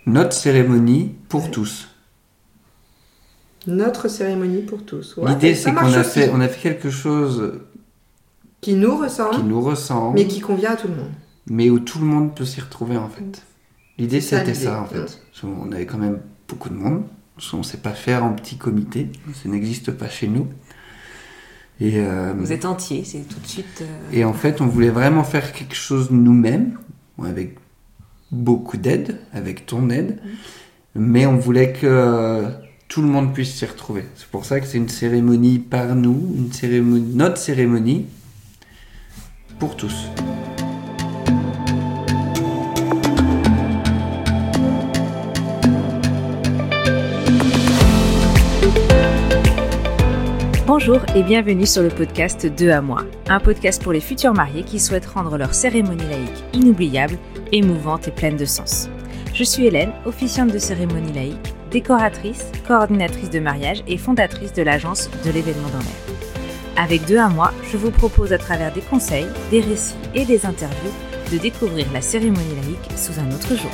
Notre cérémonie pour tous. Notre cérémonie pour tous. Ouais, L'idée, ça c'est marche qu'on aussi. a fait quelque chose Qui nous ressemble, qui nous ressemble, mais qui convient à tout le monde. mais où tout le monde peut s'y retrouver, en fait. L'idée, C'est ça, c'était l'idée. ça, en fait. Parce qu'on avait quand même beaucoup de monde. On ne sait pas faire en petit comité. Ça n'existe pas chez nous. Et, Vous êtes entier, c'est tout de suite... et en fait, on voulait vraiment faire quelque chose nous-mêmes, avec beaucoup d'aide, avec ton aide, mais on voulait que tout le monde puisse s'y retrouver. C'est pour ça que c'est une cérémonie par nous, notre cérémonie pour tous. Bonjour et bienvenue sur le podcast 2 à moi, un podcast pour les futurs mariés qui souhaitent rendre leur cérémonie laïque inoubliable, émouvante et pleine de sens. Je suis Hélène, officiante de cérémonie laïque, décoratrice, coordinatrice de mariage et fondatrice de l'agence de l'événement dans l'air. Avec 2 à moi, je vous propose à travers des conseils, des récits et des interviews de découvrir la cérémonie laïque sous un autre jour.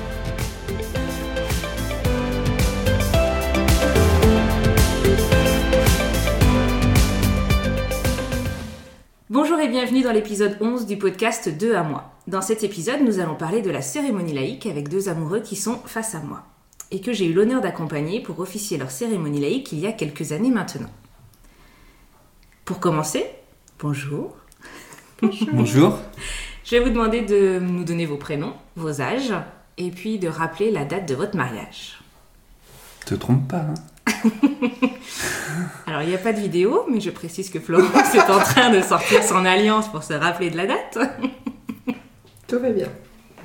Bonjour et bienvenue dans l'épisode 11 du podcast 2 à moi. Dans cet épisode, nous allons parler de la cérémonie laïque avec 2 amoureux qui sont face à moi et que j'ai eu l'honneur d'accompagner pour officier leur cérémonie laïque il y a quelques années maintenant. Pour commencer, bonjour. Bonjour. Je vais vous demander de nous donner vos prénoms, vos âges et puis de rappeler la date de votre mariage. Te trompe pas, hein. Alors, il n'y a pas de vidéo, mais je précise que Florence est en train de sortir son alliance pour se rappeler de la date. Tout va bien.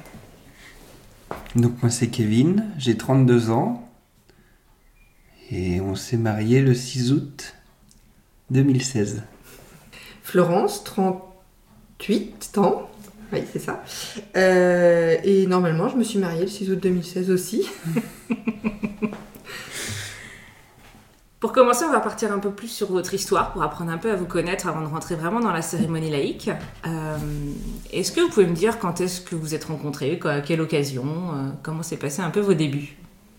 Donc moi c'est Kevin, j'ai 32 ans et on s'est mariés le 6 août 2016. Florence, 38 ans. Oui, c'est ça. Et normalement, je me suis mariée le 6 août 2016 aussi. Pour commencer, on va partir un peu plus sur votre histoire pour apprendre un peu à vous connaître avant de rentrer vraiment dans la cérémonie laïque. Est-ce que vous pouvez me dire quand est-ce que vous êtes rencontrés, à quelle occasion, comment s'est passé un peu vos débuts ?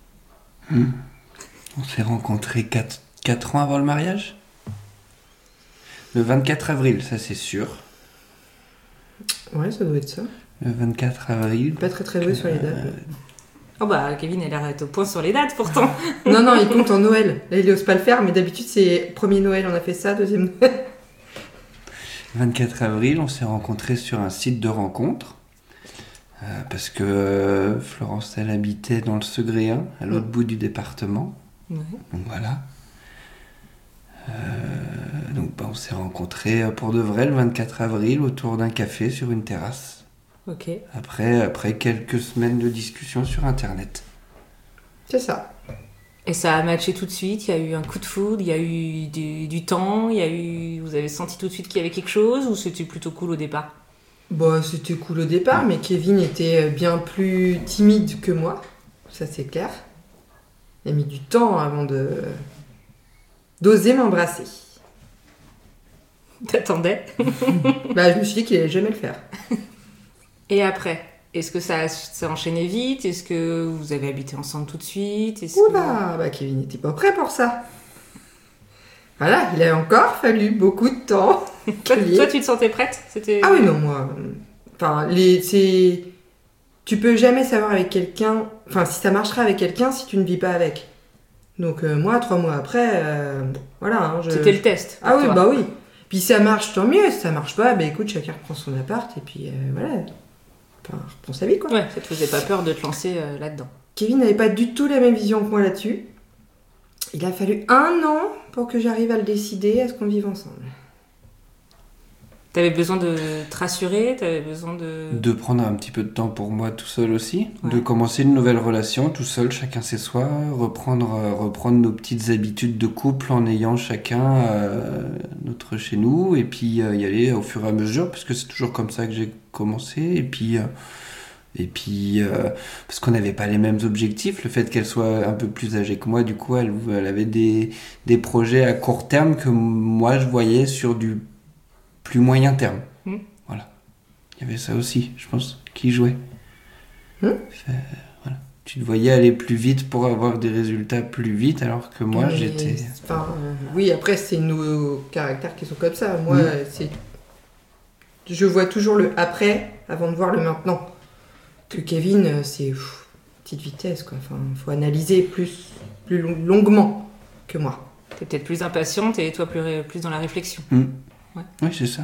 On s'est rencontrés 4 ans avant le mariage. Le 24 avril, ça c'est sûr. Ouais, ça doit être ça. Le 24 avril. Pas très doué sur les dates. Oh bah, Kevin, elle arrête au point sur les dates pourtant. Non, il compte en Noël. Là, il n'ose pas le faire, mais d'habitude, c'est premier Noël, on a fait ça, deuxième Noël. 24 avril, on s'est rencontrés sur un site de rencontre. Parce que Florence, elle habitait dans le Segréen, à l'autre bout du département. Ouais. Donc voilà. On s'est rencontrés pour de vrai le 24 avril autour d'un café sur une terrasse. Ok. Après quelques semaines de discussion sur Internet. C'est ça. Et ça a matché tout de suite, il y a eu un coup de foudre, il y a eu du temps, vous avez senti tout de suite qu'il y avait quelque chose ou c'était plutôt cool au départ ? Bon, c'était cool au départ, mais Kevin était bien plus timide que moi. Ça, c'est clair. Il a mis du temps avant d'oser m'embrasser. T'attendais ? Je me suis dit qu'il allait jamais le faire. Et après, est-ce que ça s'est enchaîné vite ? Est-ce que vous avez habité ensemble tout de suite ? Oula, Kevin n'était pas prêt pour ça. Voilà, il a encore fallu beaucoup de temps. Toi, tu te sentais prête ? Ah oui, non, moi... Enfin, tu peux jamais savoir avec quelqu'un... Enfin, si ça marchera avec quelqu'un si tu ne vis pas avec. Donc, moi, 3 mois après, voilà... C'était le test. Ah oui, toi. oui. Puis ça marche, tant mieux. Si ça marche pas, écoute, chacun reprend son appart et puis voilà... Enfin, reprend sa vie, quoi. Ouais, ça te faisait pas peur de te lancer là-dedans. Kevin n'avait pas du tout la même vision que moi là-dessus. Il a fallu 1 an pour que j'arrive à le décider, à ce qu'on vive ensemble. T'avais besoin de te rassurer, t'avais besoin de prendre un petit peu de temps pour moi tout seul aussi, ouais. De commencer une nouvelle relation tout seul, chacun chez soi, reprendre nos petites habitudes de couple en ayant chacun notre chez nous, et puis y aller au fur et à mesure, parce que c'est toujours comme ça que j'ai commencé, et puis parce qu'on n'avait pas les mêmes objectifs, le fait qu'elle soit un peu plus âgée que moi, du coup elle avait des projets à court terme que moi je voyais sur du plus moyen terme. Voilà. Il y avait ça aussi, je pense, qui jouait. Voilà. tu te voyais aller plus vite pour avoir des résultats plus vite, alors que moi, Mais, j'étais... oui, après, c'est nos caractères qui sont comme ça. Moi, je vois toujours le après avant de voir le maintenant. Que Kevin, c'est petite vitesse, quoi. Enfin, faut analyser plus longuement que moi. T'es peut-être plus impatiente et toi plus dans la réflexion. Ouais. Oui, c'est ça.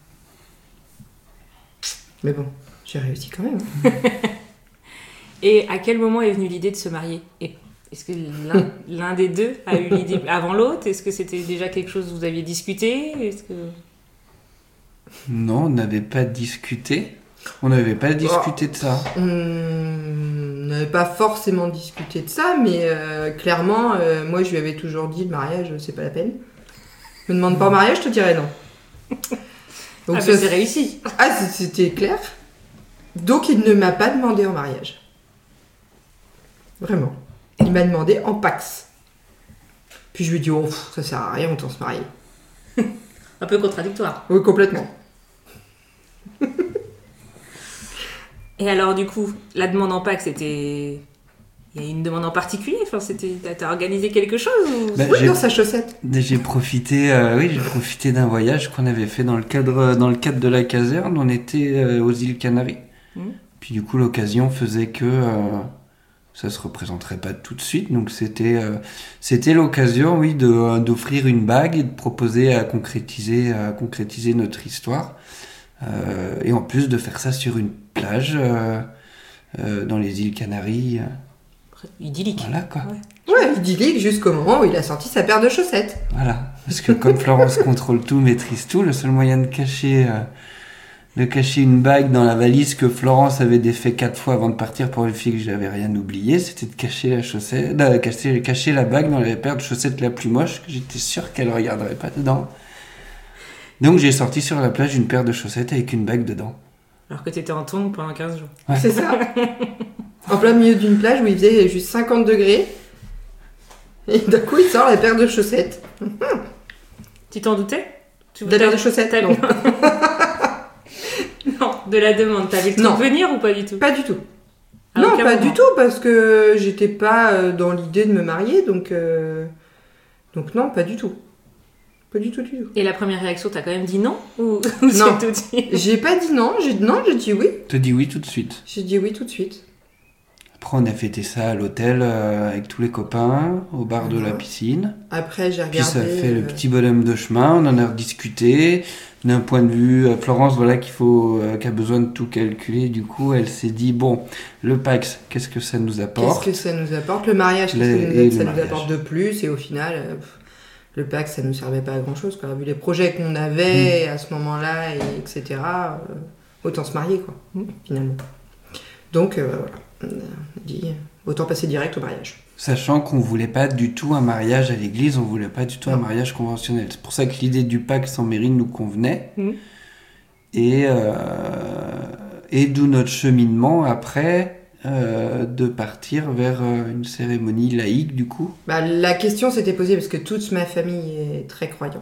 Mais bon, j'ai réussi quand même. Et à quel moment est venue l'idée de se marier? Et est-ce que l'un des deux a eu l'idée avant l'autre? Est-ce que c'était déjà quelque chose que vous aviez discuté? Non, on n'avait pas discuté. On n'avait pas discuté de ça. On n'avait pas forcément discuté de ça, mais clairement, moi je lui avais toujours dit le mariage, c'est pas la peine. Me demande pas en mariage, je te dirais non. Donc ça c'est réussi. Ah, c'était clair. Donc il ne m'a pas demandé en mariage. Vraiment. Il m'a demandé en Pax. Puis je lui ai dit, oh, ça sert à rien, autant se marier. Un peu contradictoire. Oui, complètement. Et alors, du coup, la demande en Pâques, c'était... Il y a une demande en particulier? Enfin, t'as organisé quelque chose ou... Oui, dans sa chaussette. J'ai profité d'un voyage qu'on avait fait dans le cadre de la caserne. On était aux îles Canaries. Puis du coup, l'occasion faisait que ça se représenterait pas tout de suite. Donc c'était l'occasion, oui, d'offrir une bague et de proposer à concrétiser notre histoire. Et en plus de faire ça sur une plage dans les îles Canaries. Idyllique. Voilà, quoi. Ouais, idyllique jusqu'au moment où il a sorti sa paire de chaussettes. Voilà. Parce que comme Florence contrôle tout, maîtrise tout, le seul moyen de cacher une bague dans la valise que Florence avait défait 4 fois avant de partir pour vérifier que j'avais rien oublié, c'était de cacher cacher la bague dans la paire de chaussettes la plus moche, que j'étais sûr qu'elle regarderait pas dedans. Donc j'ai sorti sur la plage une paire de chaussettes avec une bague dedans. Alors que t'étais en tongs pendant 15 jours. Ouais. C'est ça. En plein milieu d'une plage où il faisait juste 50 degrés. Et d'un coup, il sort la paire de chaussettes. Tu t'en doutais? De la paire de chaussettes? Non. Non, de la demande. T'avais le temps de venir ou pas du tout? Pas du tout. Non, pas du tout, parce que j'étais pas dans l'idée de me marier, donc non, pas du tout. Pas du tout. Et la première réaction, t'as quand même dit non? Ou non, tout dit j'ai pas dit non, j'ai dit oui. T'as dit oui tout de suite? J'ai dit oui tout de suite. Après, on a fêté ça à l'hôtel avec tous les copains, au bar de la piscine. Après, j'ai regardé... Puis ça fait le petit bonhomme de chemin, on en a rediscuté. D'un point de vue, Florence, voilà, qui a besoin de tout calculer. Du coup, elle s'est dit, bon, le Pax, qu'est-ce que ça nous apporte? Qu'est-ce que ça nous apporte? Le mariage, qu'est-ce que ça nous apporte de plus? Et au final... le Pax, ça ne nous servait pas à grand-chose, quoi. Vu les projets qu'on avait à ce moment-là, etc., autant se marier, quoi, finalement. Donc, voilà. On a dit, autant passer direct au mariage. Sachant qu'on ne voulait pas du tout un mariage à l'église, on ne voulait pas du tout un mariage conventionnel. C'est pour ça que l'idée du Pax en mairie nous convenait. Et d'où notre cheminement après... de partir vers une cérémonie laïque, du coup. La question s'était posée parce que toute ma famille est très croyante.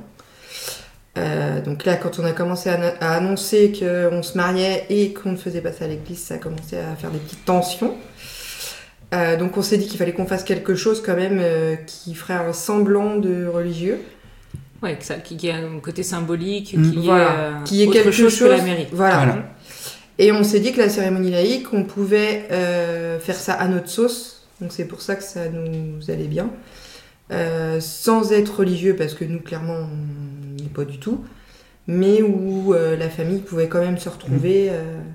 Donc là, quand on a commencé à annoncer qu'on se mariait et qu'on ne faisait pas ça à l'église, ça a commencé à faire des petites tensions. Donc on s'est dit qu'il fallait qu'on fasse quelque chose quand même qui ferait un semblant de religieux. Ouais, qui a un côté symbolique, qui est autre quelque chose que la mairie. Voilà. Et on s'est dit que la cérémonie laïque, on pouvait faire ça à notre sauce. Donc c'est pour ça que ça nous allait bien. Sans être religieux, parce que nous, clairement, on n'y est pas du tout. Mais où la famille pouvait quand même se retrouver.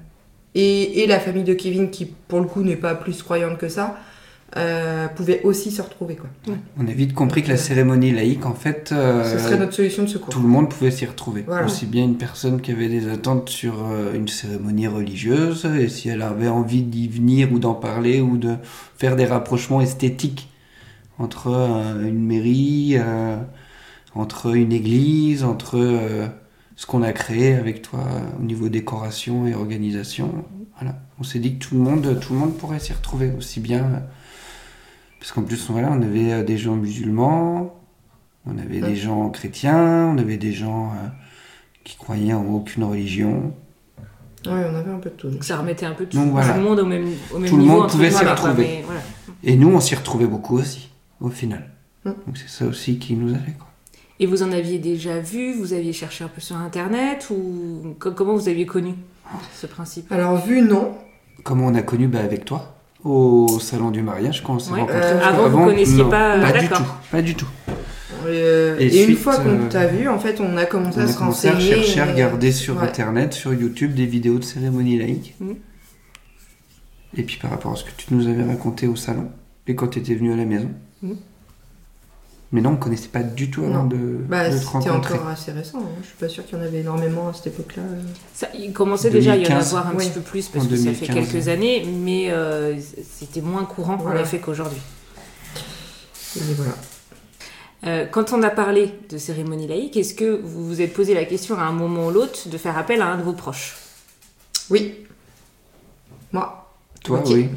Et la famille de Kevin, qui pour le coup n'est pas plus croyante que ça, pouvait aussi se retrouver, quoi. On a vite compris que la cérémonie laïque, en fait... ce serait notre solution de secours. Tout le monde pouvait s'y retrouver. Voilà. Aussi bien une personne qui avait des attentes sur une cérémonie religieuse, et si elle avait envie d'y venir ou d'en parler, ou de faire des rapprochements esthétiques entre une mairie, entre une église, entre ce qu'on a créé avec toi au niveau décoration et organisation. Voilà. On s'est dit que tout le monde pourrait s'y retrouver aussi bien... Parce qu'en plus, voilà, on avait des gens musulmans, on avait des gens chrétiens, on avait des gens qui croyaient en aucune religion. Ouais, on avait un peu de tout. Donc ça remettait un peu tout, Donc, voilà. tout le monde au même Tout niveau. le monde entre pouvait s'y guillemets, quoi, retrouver. mais voilà. Et nous, on s'y retrouvait beaucoup aussi, au final. Mm. Donc c'est ça aussi qui nous allait, quoi. Et vous en aviez déjà vu, vous aviez cherché un peu sur Internet, ou comment vous aviez connu ce principe? Alors, vu, non. Comment on a connu avec toi au salon du mariage quand on s'est Ouais. rencontrés. Parce Avant, vous qu'avant, connaissiez non, pas, pas du d'accord. tout, pas du tout. Et une suite, fois qu'on t'a vu, en fait, on a commencé On à a se commencé à renseigner. chercher, à regarder sur Ouais. Internet, sur YouTube, des vidéos de cérémonies laïques. Mhm. Et puis par rapport à ce que tu nous avais raconté au salon, et quand tu étais venu à la maison. Mhm. Mais non, on ne connaissait pas du tout avant Non. de te C'était rencontrer. encore assez récent. Hein. Je suis pas sûre qu'il y en avait énormément à cette époque-là. Il commençait déjà à y en 2015. avoir un Oui. petit peu plus, parce En que ça fait 2015. quelques années, mais c'était moins courant en Voilà. effet qu'aujourd'hui. Et voilà. Quand on a parlé de cérémonie laïque, est-ce que vous vous êtes posé la question à un moment ou l'autre de faire appel à un de vos proches? Oui. Moi. Toi, Ok. oui.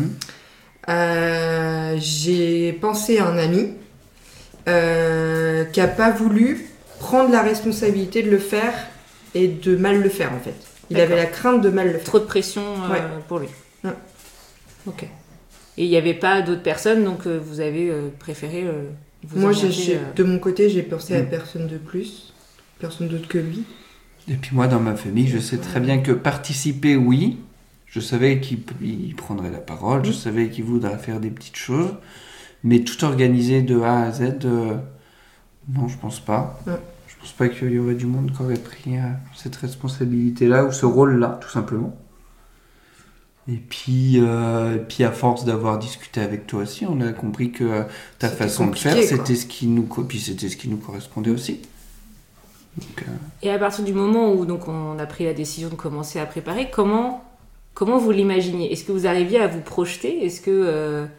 J'ai pensé à un ami qui a pas voulu prendre la responsabilité de le faire et de mal le faire en fait. Il D'accord. avait la crainte de mal le faire. Trop de pression Ouais. pour lui. Ouais. Ok. Et il n'y avait pas d'autres personnes, donc vous avez préféré vous Moi, orienter, de mon côté, j'ai pensé à Mm. personne de plus, personne d'autre que lui. Et puis moi, dans ma famille, je sais très bien que participer, oui. Je savais qu'il prendrait la parole, je savais qu'il voudrait faire des petites choses. Mais tout organiser de A à Z, non, je pense pas. Ouais. Je pense pas qu'il y aurait du monde qui aurait pris cette responsabilité-là ou ce rôle-là, tout simplement. Et puis à force d'avoir discuté avec toi aussi, on a compris que ta C'était façon de faire, compliqué, quoi. c'était ce qui nous correspondait aussi. Donc, Et à partir du moment où donc, on a pris la décision de commencer à préparer, comment vous l'imaginiez? Est-ce que vous arriviez à vous projeter? Est-ce que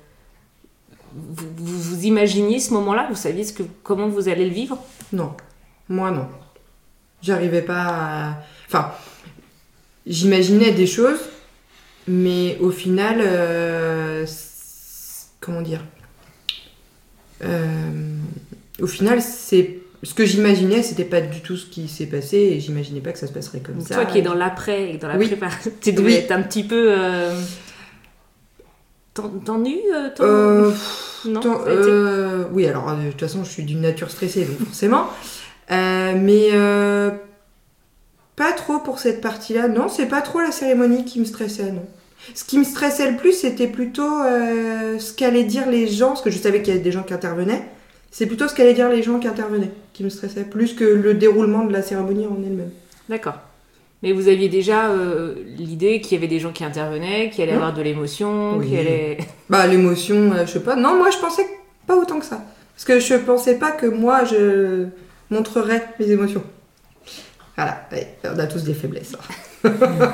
vous imaginiez ce moment-là? Vous saviez comment vous allez le vivre? Non, moi non. J'arrivais pas à... Enfin, j'imaginais des choses, mais au final, comment dire Au final, ce que j'imaginais, c'était pas du tout ce qui s'est passé, et j'imaginais pas que ça se passerait comme ça. Toi qui es dans l'après et dans la Oui. préparation, tu devais Oui. être un petit peu tendu non, Tant- ça a été- oui, alors de toute façon, je suis d'une nature stressée, donc forcément. Mais pas trop pour cette partie-là. Non, c'est pas trop la cérémonie qui me stressait, non. Ce qui me stressait le plus, c'était plutôt ce qu'allaient dire les gens, parce que je savais qu'il y avait des gens qui intervenaient. C'est plutôt ce qu'allaient dire les gens qui intervenaient qui me stressait, plus que le déroulement de la cérémonie en elle-même. D'accord. Mais vous aviez déjà l'idée qu'il y avait des gens qui intervenaient, qu'il allait y avoir de l'émotion, Oui. qu'il allait... Bah, l'émotion, je sais pas. Non, moi, je pensais pas autant que ça. Parce que je pensais pas que moi, je montrerais mes émotions. Voilà, ouais, on a tous des faiblesses. Hein.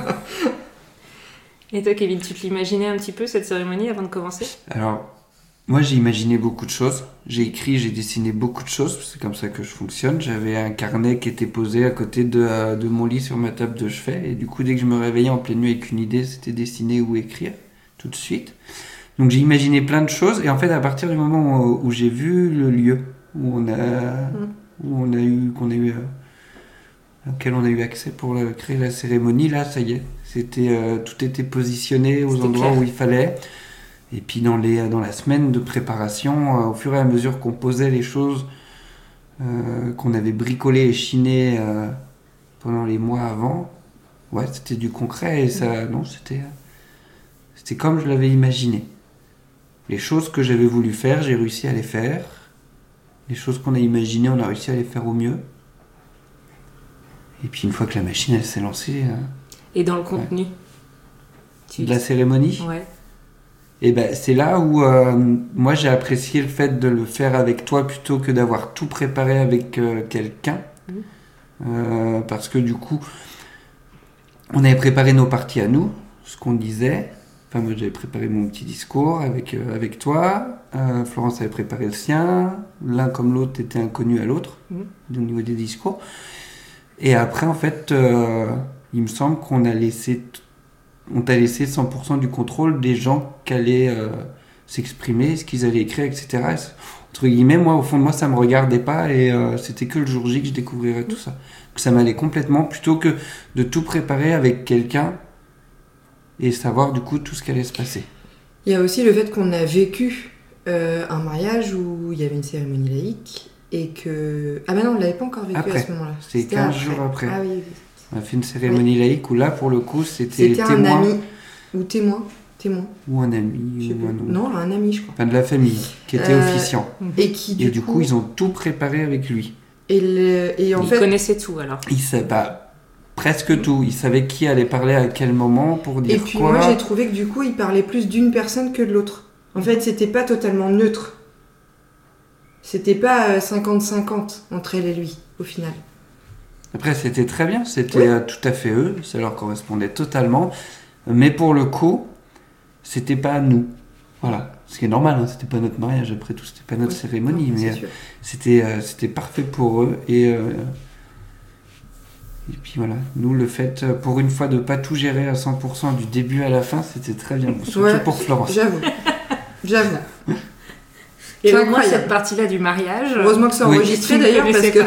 Et toi, Kevin, tu te l'imaginais un petit peu, cette cérémonie, avant de commencer? alors, moi j'ai imaginé beaucoup de choses. J'ai écrit, j'ai dessiné beaucoup de choses. C'est comme ça que je fonctionne. J'avais un carnet qui était posé à côté de mon lit sur ma table de chevet. Et du coup, dès que je me réveillais en pleine nuit avec une idée, c'était dessiner ou écrire tout de suite. Donc j'ai imaginé plein de choses. Et en fait, à partir du moment où j'ai vu le lieu auquel on a eu accès pour créer la cérémonie, là, ça y est. Tout était positionné aux C'était endroits clair. où il fallait. Et puis dans la semaine de préparation, au fur et à mesure qu'on posait les choses qu'on avait bricolées et chinées pendant les mois avant, ouais, c'était du concret et ça, non, c'était comme je l'avais imaginé. Les choses que j'avais voulu faire, j'ai réussi à les faire. Les choses qu'on a imaginées, on a réussi à les faire au mieux. Et puis une fois que la machine elle s'est lancée, Et dans le contenu de la cérémonie. Ouais. Et ben c'est là où moi j'ai apprécié le fait de le faire avec toi plutôt que d'avoir tout préparé avec quelqu'un. Parce que du coup, on avait préparé nos parties à nous, ce qu'on disait. Enfin, moi j'avais préparé mon petit discours avec toi. Florence avait préparé le sien. L'un comme l'autre était inconnu à l'autre au niveau des discours. Et après, en fait, il me semble qu'on t'a laissé 100% du contrôle des gens qui allaient s'exprimer, ce qu'ils allaient écrire, etc. entre guillemets, moi, au fond de moi, ça me regardait pas et c'était que le jour J que je découvrirais tout ça. Que ça m'allait complètement, plutôt que de tout préparer avec quelqu'un et savoir du coup tout ce qui allait se passer. Il y a aussi le fait qu'on a vécu un mariage où il y avait une cérémonie laïque et que... Ah non, on ne l'avait pas encore vécu après, à ce moment-là. C'était 15 jours après. Ah oui. On a fait une cérémonie laïque où là, pour le coup, c'était un témoin. ami ou témoin. Ou un ami. Ou un... Non, un ami, je crois. Enfin, de la famille, qui était officiant. Et qui, du coup, ils ont tout préparé avec lui. Et en fait... Ils connaissaient tout, alors. Il savait presque tout. Il savait qui allait parler à quel moment pour dire quoi. Et puis moi, j'ai trouvé que du coup, il parlait plus d'une personne que de l'autre. En fait, c'était pas totalement neutre. C'était pas 50-50 entre elle et lui, au final. Après, c'était très bien. C'était tout à fait eux. Ça leur correspondait totalement. Mais pour le coup, c'était pas nous. Voilà. Ce qui est normal, hein. C'était pas notre mariage. Après tout, c'était pas notre cérémonie. Non, mais c'était parfait pour eux. Et puis voilà. Nous, le fait, pour une fois, de pas tout gérer à 100% du début à la fin, c'était très bien. Surtout pour Florence. J'avoue. Et donc moi, cette partie-là du mariage... Heureusement que c'est enregistré d'ailleurs, parce que...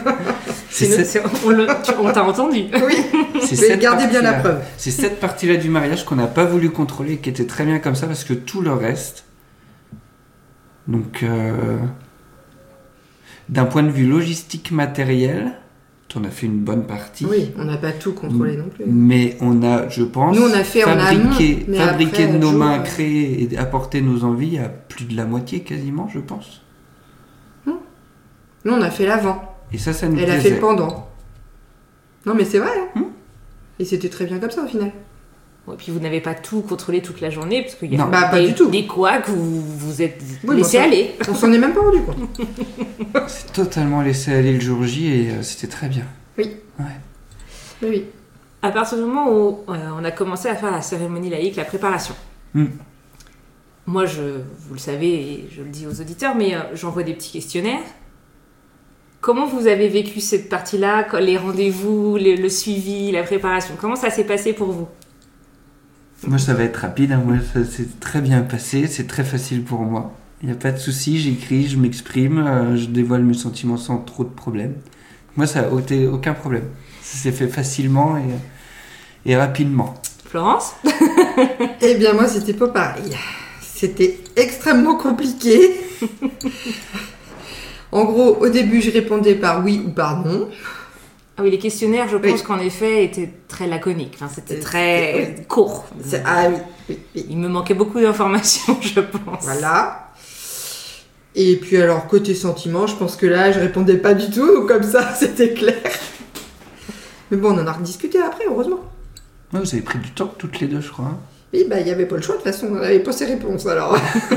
On t'a entendu. Oui, mais gardez bien la preuve. C'est cette partie-là du mariage qu'on n'a pas voulu contrôler et qui était très bien comme ça, parce que tout le reste... Donc, d'un point de vue logistique matériel, on a fait une bonne partie. Oui, on n'a pas tout contrôlé non plus. Mais on a, je pense, nous, on a fait fabriqué après, de nos mains, créé et apporté nos envies à plus de la moitié quasiment, je pense. Nous, on a fait l'avant. Et ça nous plaisait. Elle a fait le pendant. Non, mais c'est vrai. Et c'était très bien comme ça, au final. Et puis vous n'avez pas tout contrôlé toute la journée, parce qu'il y a pas du tout. Des couacs où vous êtes laissé aller. On s'en est même pas rendu compte. C'est totalement laissé aller le jour J et c'était très bien. Oui. Ouais. Oui. À partir du moment où on a commencé à faire la cérémonie laïque, la préparation, moi, vous le savez et je le dis aux auditeurs, mais j'envoie des petits questionnaires. Comment vous avez vécu cette partie-là, les rendez-vous, le suivi, la préparation? Comment ça s'est passé pour vous? Moi, ça va être rapide. Moi, ça s'est très bien passé. C'est très facile pour moi. Il n'y a pas de souci. J'écris, je m'exprime, je dévoile mes sentiments sans trop de problèmes. Moi, ça n'a aucun problème. Ça s'est fait facilement et rapidement. Florence? Eh bien, moi, c'était pas pareil. C'était extrêmement compliqué. En gros, au début, je répondais par oui ou par non. Ah oui, les questionnaires, je pense qu'en effet, étaient très laconiques. Enfin, c'était très court. Oui. Il me manquait beaucoup d'informations, je pense. Voilà. Et puis alors, côté sentiment, je pense que là, je répondais pas du tout. Donc comme ça, c'était clair. Mais bon, on en a rediscuté après, heureusement. Ouais, vous avez pris du temps, toutes les deux, je crois. Hein. Oui, il n'y avait pas le choix, de toute façon. On n'avait pas ses réponses, alors.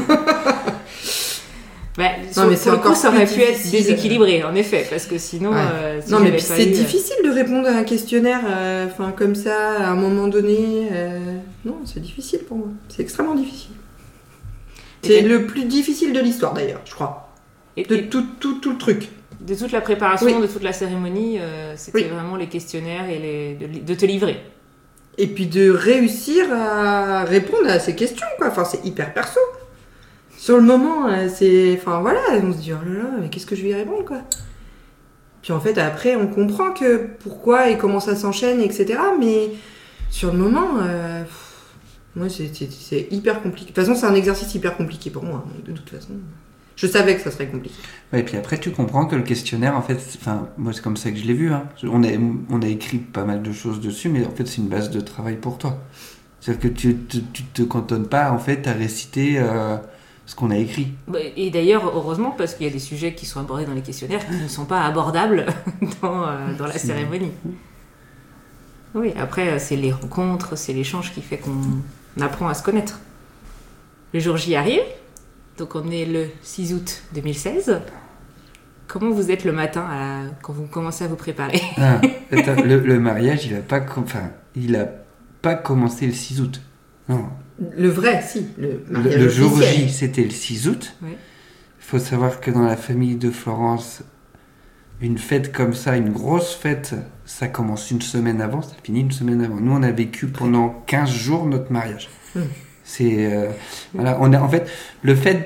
Non, mais c'est encore ça aurait pu être déséquilibré, en effet, parce que sinon. Non, mais puis c'est difficile de répondre à un questionnaire, comme ça, à un moment donné. Non, c'est difficile pour moi. C'est extrêmement difficile. C'est le plus difficile de l'histoire, d'ailleurs, je crois. De tout le truc. De toute la préparation, de toute la cérémonie, c'était vraiment les questionnaires et de te livrer. Et puis de réussir à répondre à ces questions, quoi. Enfin, c'est hyper perso. Sur le moment, c'est... Enfin, voilà, on se dit, oh là là, mais qu'est-ce que je vais y répondre, quoi. Puis en fait, après, on comprend que pourquoi et comment ça s'enchaîne, etc. Mais sur le moment, moi, c'est hyper compliqué. De toute façon, c'est un exercice hyper compliqué pour moi. De toute façon, je savais que ça serait compliqué. Ouais, et puis après, tu comprends que le questionnaire, en fait... Enfin, moi, c'est comme ça que je l'ai vu. Hein. On a écrit pas mal de choses dessus, mais en fait, c'est une base de travail pour toi. C'est-à-dire que tu te cantonnes pas, en fait, à réciter... ce qu'on a écrit. Et d'ailleurs, heureusement, parce qu'il y a des sujets qui sont abordés dans les questionnaires qui ne sont pas abordables dans la cérémonie. Oui, après, c'est les rencontres, c'est l'échange qui fait qu'on apprend à se connaître. Le jour J arrive, donc on est le 6 août 2016. Comment vous êtes le matin quand vous commencez à vous préparer? Attends, le mariage, il a pas commencé le 6 août. Non. Le vrai, si. Le jour J, c'était le 6 août. Oui. Il faut savoir que dans la famille de Florence, une fête comme ça, une grosse fête, ça commence une semaine avant, ça finit une semaine avant. Nous, on a vécu pendant 15 jours notre mariage. C'est... voilà, en fait, le fait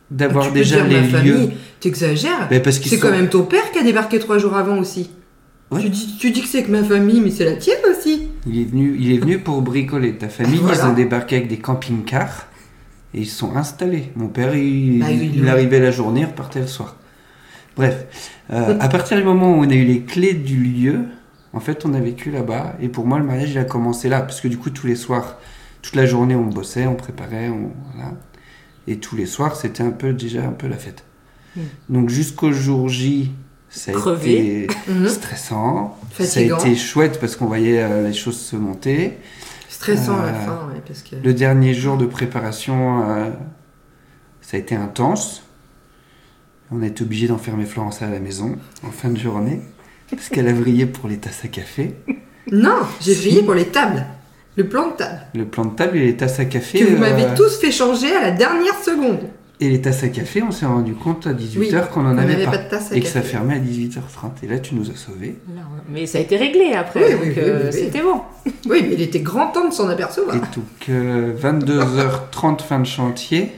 d'avoir Tu peux déjà dire les ma lieux. famille, t'exagères. Mais parce qu'ils C'est sont- quand même ton père qui a débarqué 3 jours avant aussi. Ouais. Tu dis que c'est que ma famille, mais c'est la tienne aussi. Il est venu pour bricoler. Ta famille, Voilà. ils ont débarqué avec des camping-cars et ils sont installés. Mon père, il Bah, arrivait la journée, il repartait le soir. Bref, à partir du moment où on a eu les clés du lieu, en fait, on a vécu là-bas. Et pour moi, le mariage, il a commencé là. Parce que du coup, tous les soirs, toute la journée, on bossait, on préparait, voilà. Et tous les soirs, c'était déjà un peu la fête. Donc jusqu'au jour J, ça a Crevé. été stressant. Fatigant. Ça a été chouette parce qu'on voyait les choses se monter. Stressant à la fin, ouais, parce que... Le dernier jour de préparation, ça a été intense. On a été obligé d'enfermer Florence à la maison en fin de journée parce qu'elle a vrillé pour les tasses à café. Non, j'ai Si. veillé pour les tables. Le plan de table. Le plan de table et les tasses à café. Que vous m'avez tous fait changer à la dernière seconde. Et les tasses à café, on s'est rendu compte à 18h Oui, qu'on n'en on avait n'avait pas. pas de tasse à Et que ça café. fermait à 18h30. Et là, tu nous as sauvés. Mais ça a été réglé après, Oui, donc oui, oui. c'était bon. Oui, mais il était grand temps de s'en apercevoir. Et donc, 22h30 fin de chantier.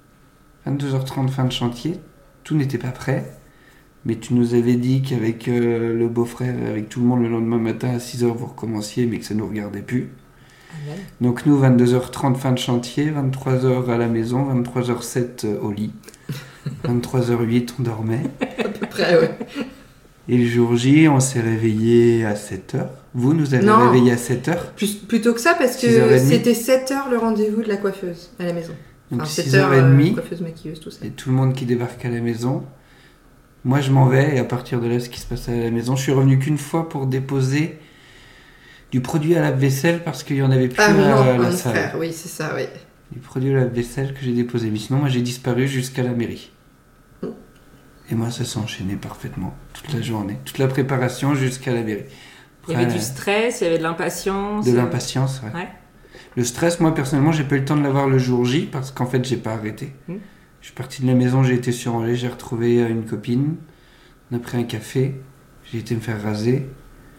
22h30 fin de chantier. Tout n'était pas prêt. Mais tu nous avais dit qu'avec le beau-frère, avec tout le monde, le lendemain matin à 6h, vous recommenciez, mais que ça ne nous regardait plus. Amen. Donc nous, 22h30 fin de chantier, 23h à la maison, 23h07 au lit. 23h08, on dormait. À peu près, ouais. Et le jour J, on s'est réveillé à 7h. Vous nous avez Non. réveillé à 7h. Plutôt que ça, parce que 6h30. c'était 7h le rendez-vous de la coiffeuse à la maison. Donc Enfin, 6h30. coiffeuse, maquilleuse, tout ça. Et tout le monde qui débarque à la maison. Moi, je m'en vais, et à partir de là, ce qui se passe à la maison, je suis revenu qu'une fois pour déposer du produit à lave-vaisselle parce qu'il n'y en avait plus Ah, à non, la mon salle. frère, oui, c'est ça, oui. Du produit à lave-vaisselle que j'ai déposé. Mais sinon, moi, j'ai disparu jusqu'à la mairie. Et moi, ça s'est enchaîné parfaitement. Toute la journée. Toute la préparation jusqu'à la mairie. Il y avait Après, du stress, il y avait de l'impatience. de l'impatience, ouais. Ouais. Le stress, moi, personnellement, j'ai pas eu le temps de l'avoir le jour J parce qu'en fait, j'ai pas arrêté. Je suis parti de la maison, j'ai été sur Angers, j'ai retrouvé une copine. On a pris un café. J'ai été me faire raser.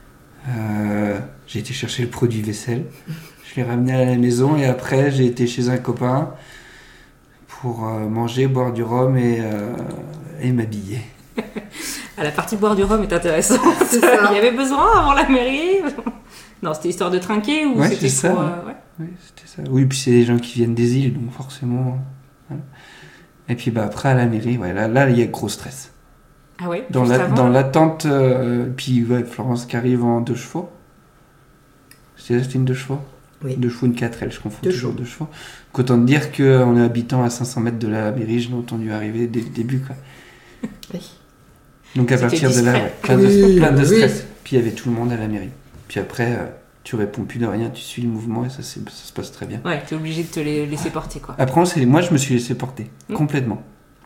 J'ai été chercher le produit vaisselle. Je l'ai ramené à la maison et après, j'ai été chez un copain pour manger, boire du rhum et m'habiller. Ah, la partie boire du rhum est intéressante. C'est ça. Il y avait besoin avant la mairie. Non, c'était histoire de trinquer ou Ouais, c'était c'est pour... ça. ouais. Oui, c'était ça. Oui, puis c'est des gens qui viennent des îles, donc forcément. Voilà. Et puis bah, après, à la mairie, ouais, là, il y a gros stress. Ah ouais, Dans juste avant. dans l'attente, puis ouais, Florence qui arrive en 2 chevaux. C'était une 2 chevaux Oui. 2 chevaux, une 4L, je confonds 2 toujours chevaux. 2 chevaux. Qu'autant te dire qu'on est habitant à 500 mètres de la mairie, je l'ai entendu arriver dès le début. Quoi. Oui. Donc à C'était partir de là, discret. ouais, plein de Oui. stress. Puis il y avait tout le monde à la mairie. Puis après, tu réponds plus de rien, tu suis le mouvement et ça se passe très bien. Ouais, t'es obligé de te les laisser porter, quoi. Après, moi, je me suis laissé porter, complètement.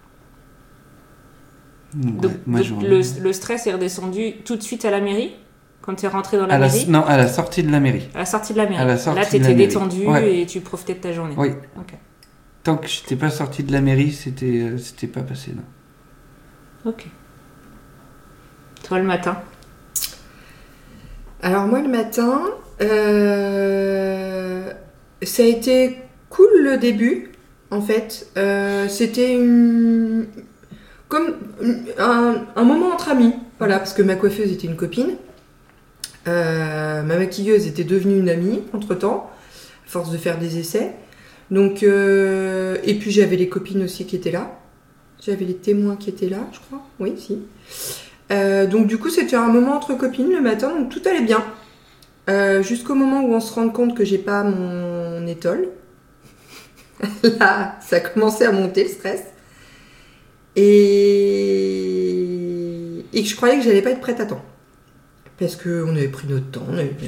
Donc, Ouais, moi, donc le stress est redescendu tout de suite à la mairie, quand t'es rentré dans la à la, mairie, non, à la sortie de la mairie. à la sortie de la mairie. à la sortie Là, de la t'étais mairie. détendu Ouais. et tu profitais de ta journée. Oui. Ok. Tant que je n'étais pas sorti de la mairie, c'était pas passé. Non. Ok. Toi, le matin. Alors moi, le matin, ça a été cool le début, en fait. C'était comme un moment entre amis, voilà, parce que ma coiffeuse était une copine. Ma maquilleuse était devenue une amie, entre-temps, à force de faire des essais. Donc, et puis j'avais les copines aussi qui étaient là. J'avais les témoins qui étaient là, je crois. Oui, si. Donc du coup, c'était un moment entre copines le matin, donc tout allait bien. Jusqu'au moment où on se rend compte que j'ai pas mon étole. Là, ça a commencé à monter, le stress. Et que je croyais que j'allais pas être prête à temps. Parce qu'on avait pris notre temps, on avait...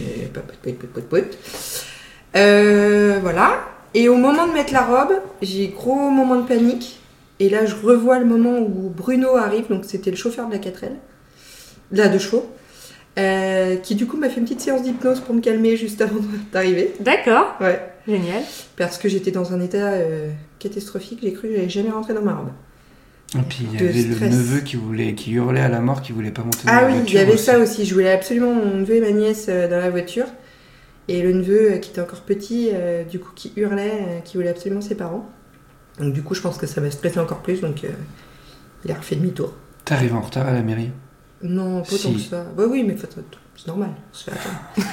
voilà. Et au moment de mettre la robe, j'ai gros moment de panique. Et là, je revois le moment où Bruno arrive, donc c'était le chauffeur de la 4L, là, de chevaux, qui du coup m'a fait une petite séance d'hypnose pour me calmer juste avant d'arriver. D'accord. Ouais. Génial. Parce que j'étais dans un état catastrophique, j'ai cru que j'allais jamais rentrer dans ma robe. Et puis il y De avait stress. le neveu qui hurlait à la mort, qui voulait pas monter dans Ah la oui, voiture. il y avait aussi. ça aussi. Je voulais absolument mon neveu et ma nièce dans la voiture. Et le neveu qui était encore petit, du coup qui hurlait, qui voulait absolument ses parents. Donc du coup, je pense que ça m'a stressé encore plus, donc il a refait demi-tour. T'arrives en retard à la mairie? Non, pas tant Si. que ça. Bah oui, mais c'est normal, on se fait attendre.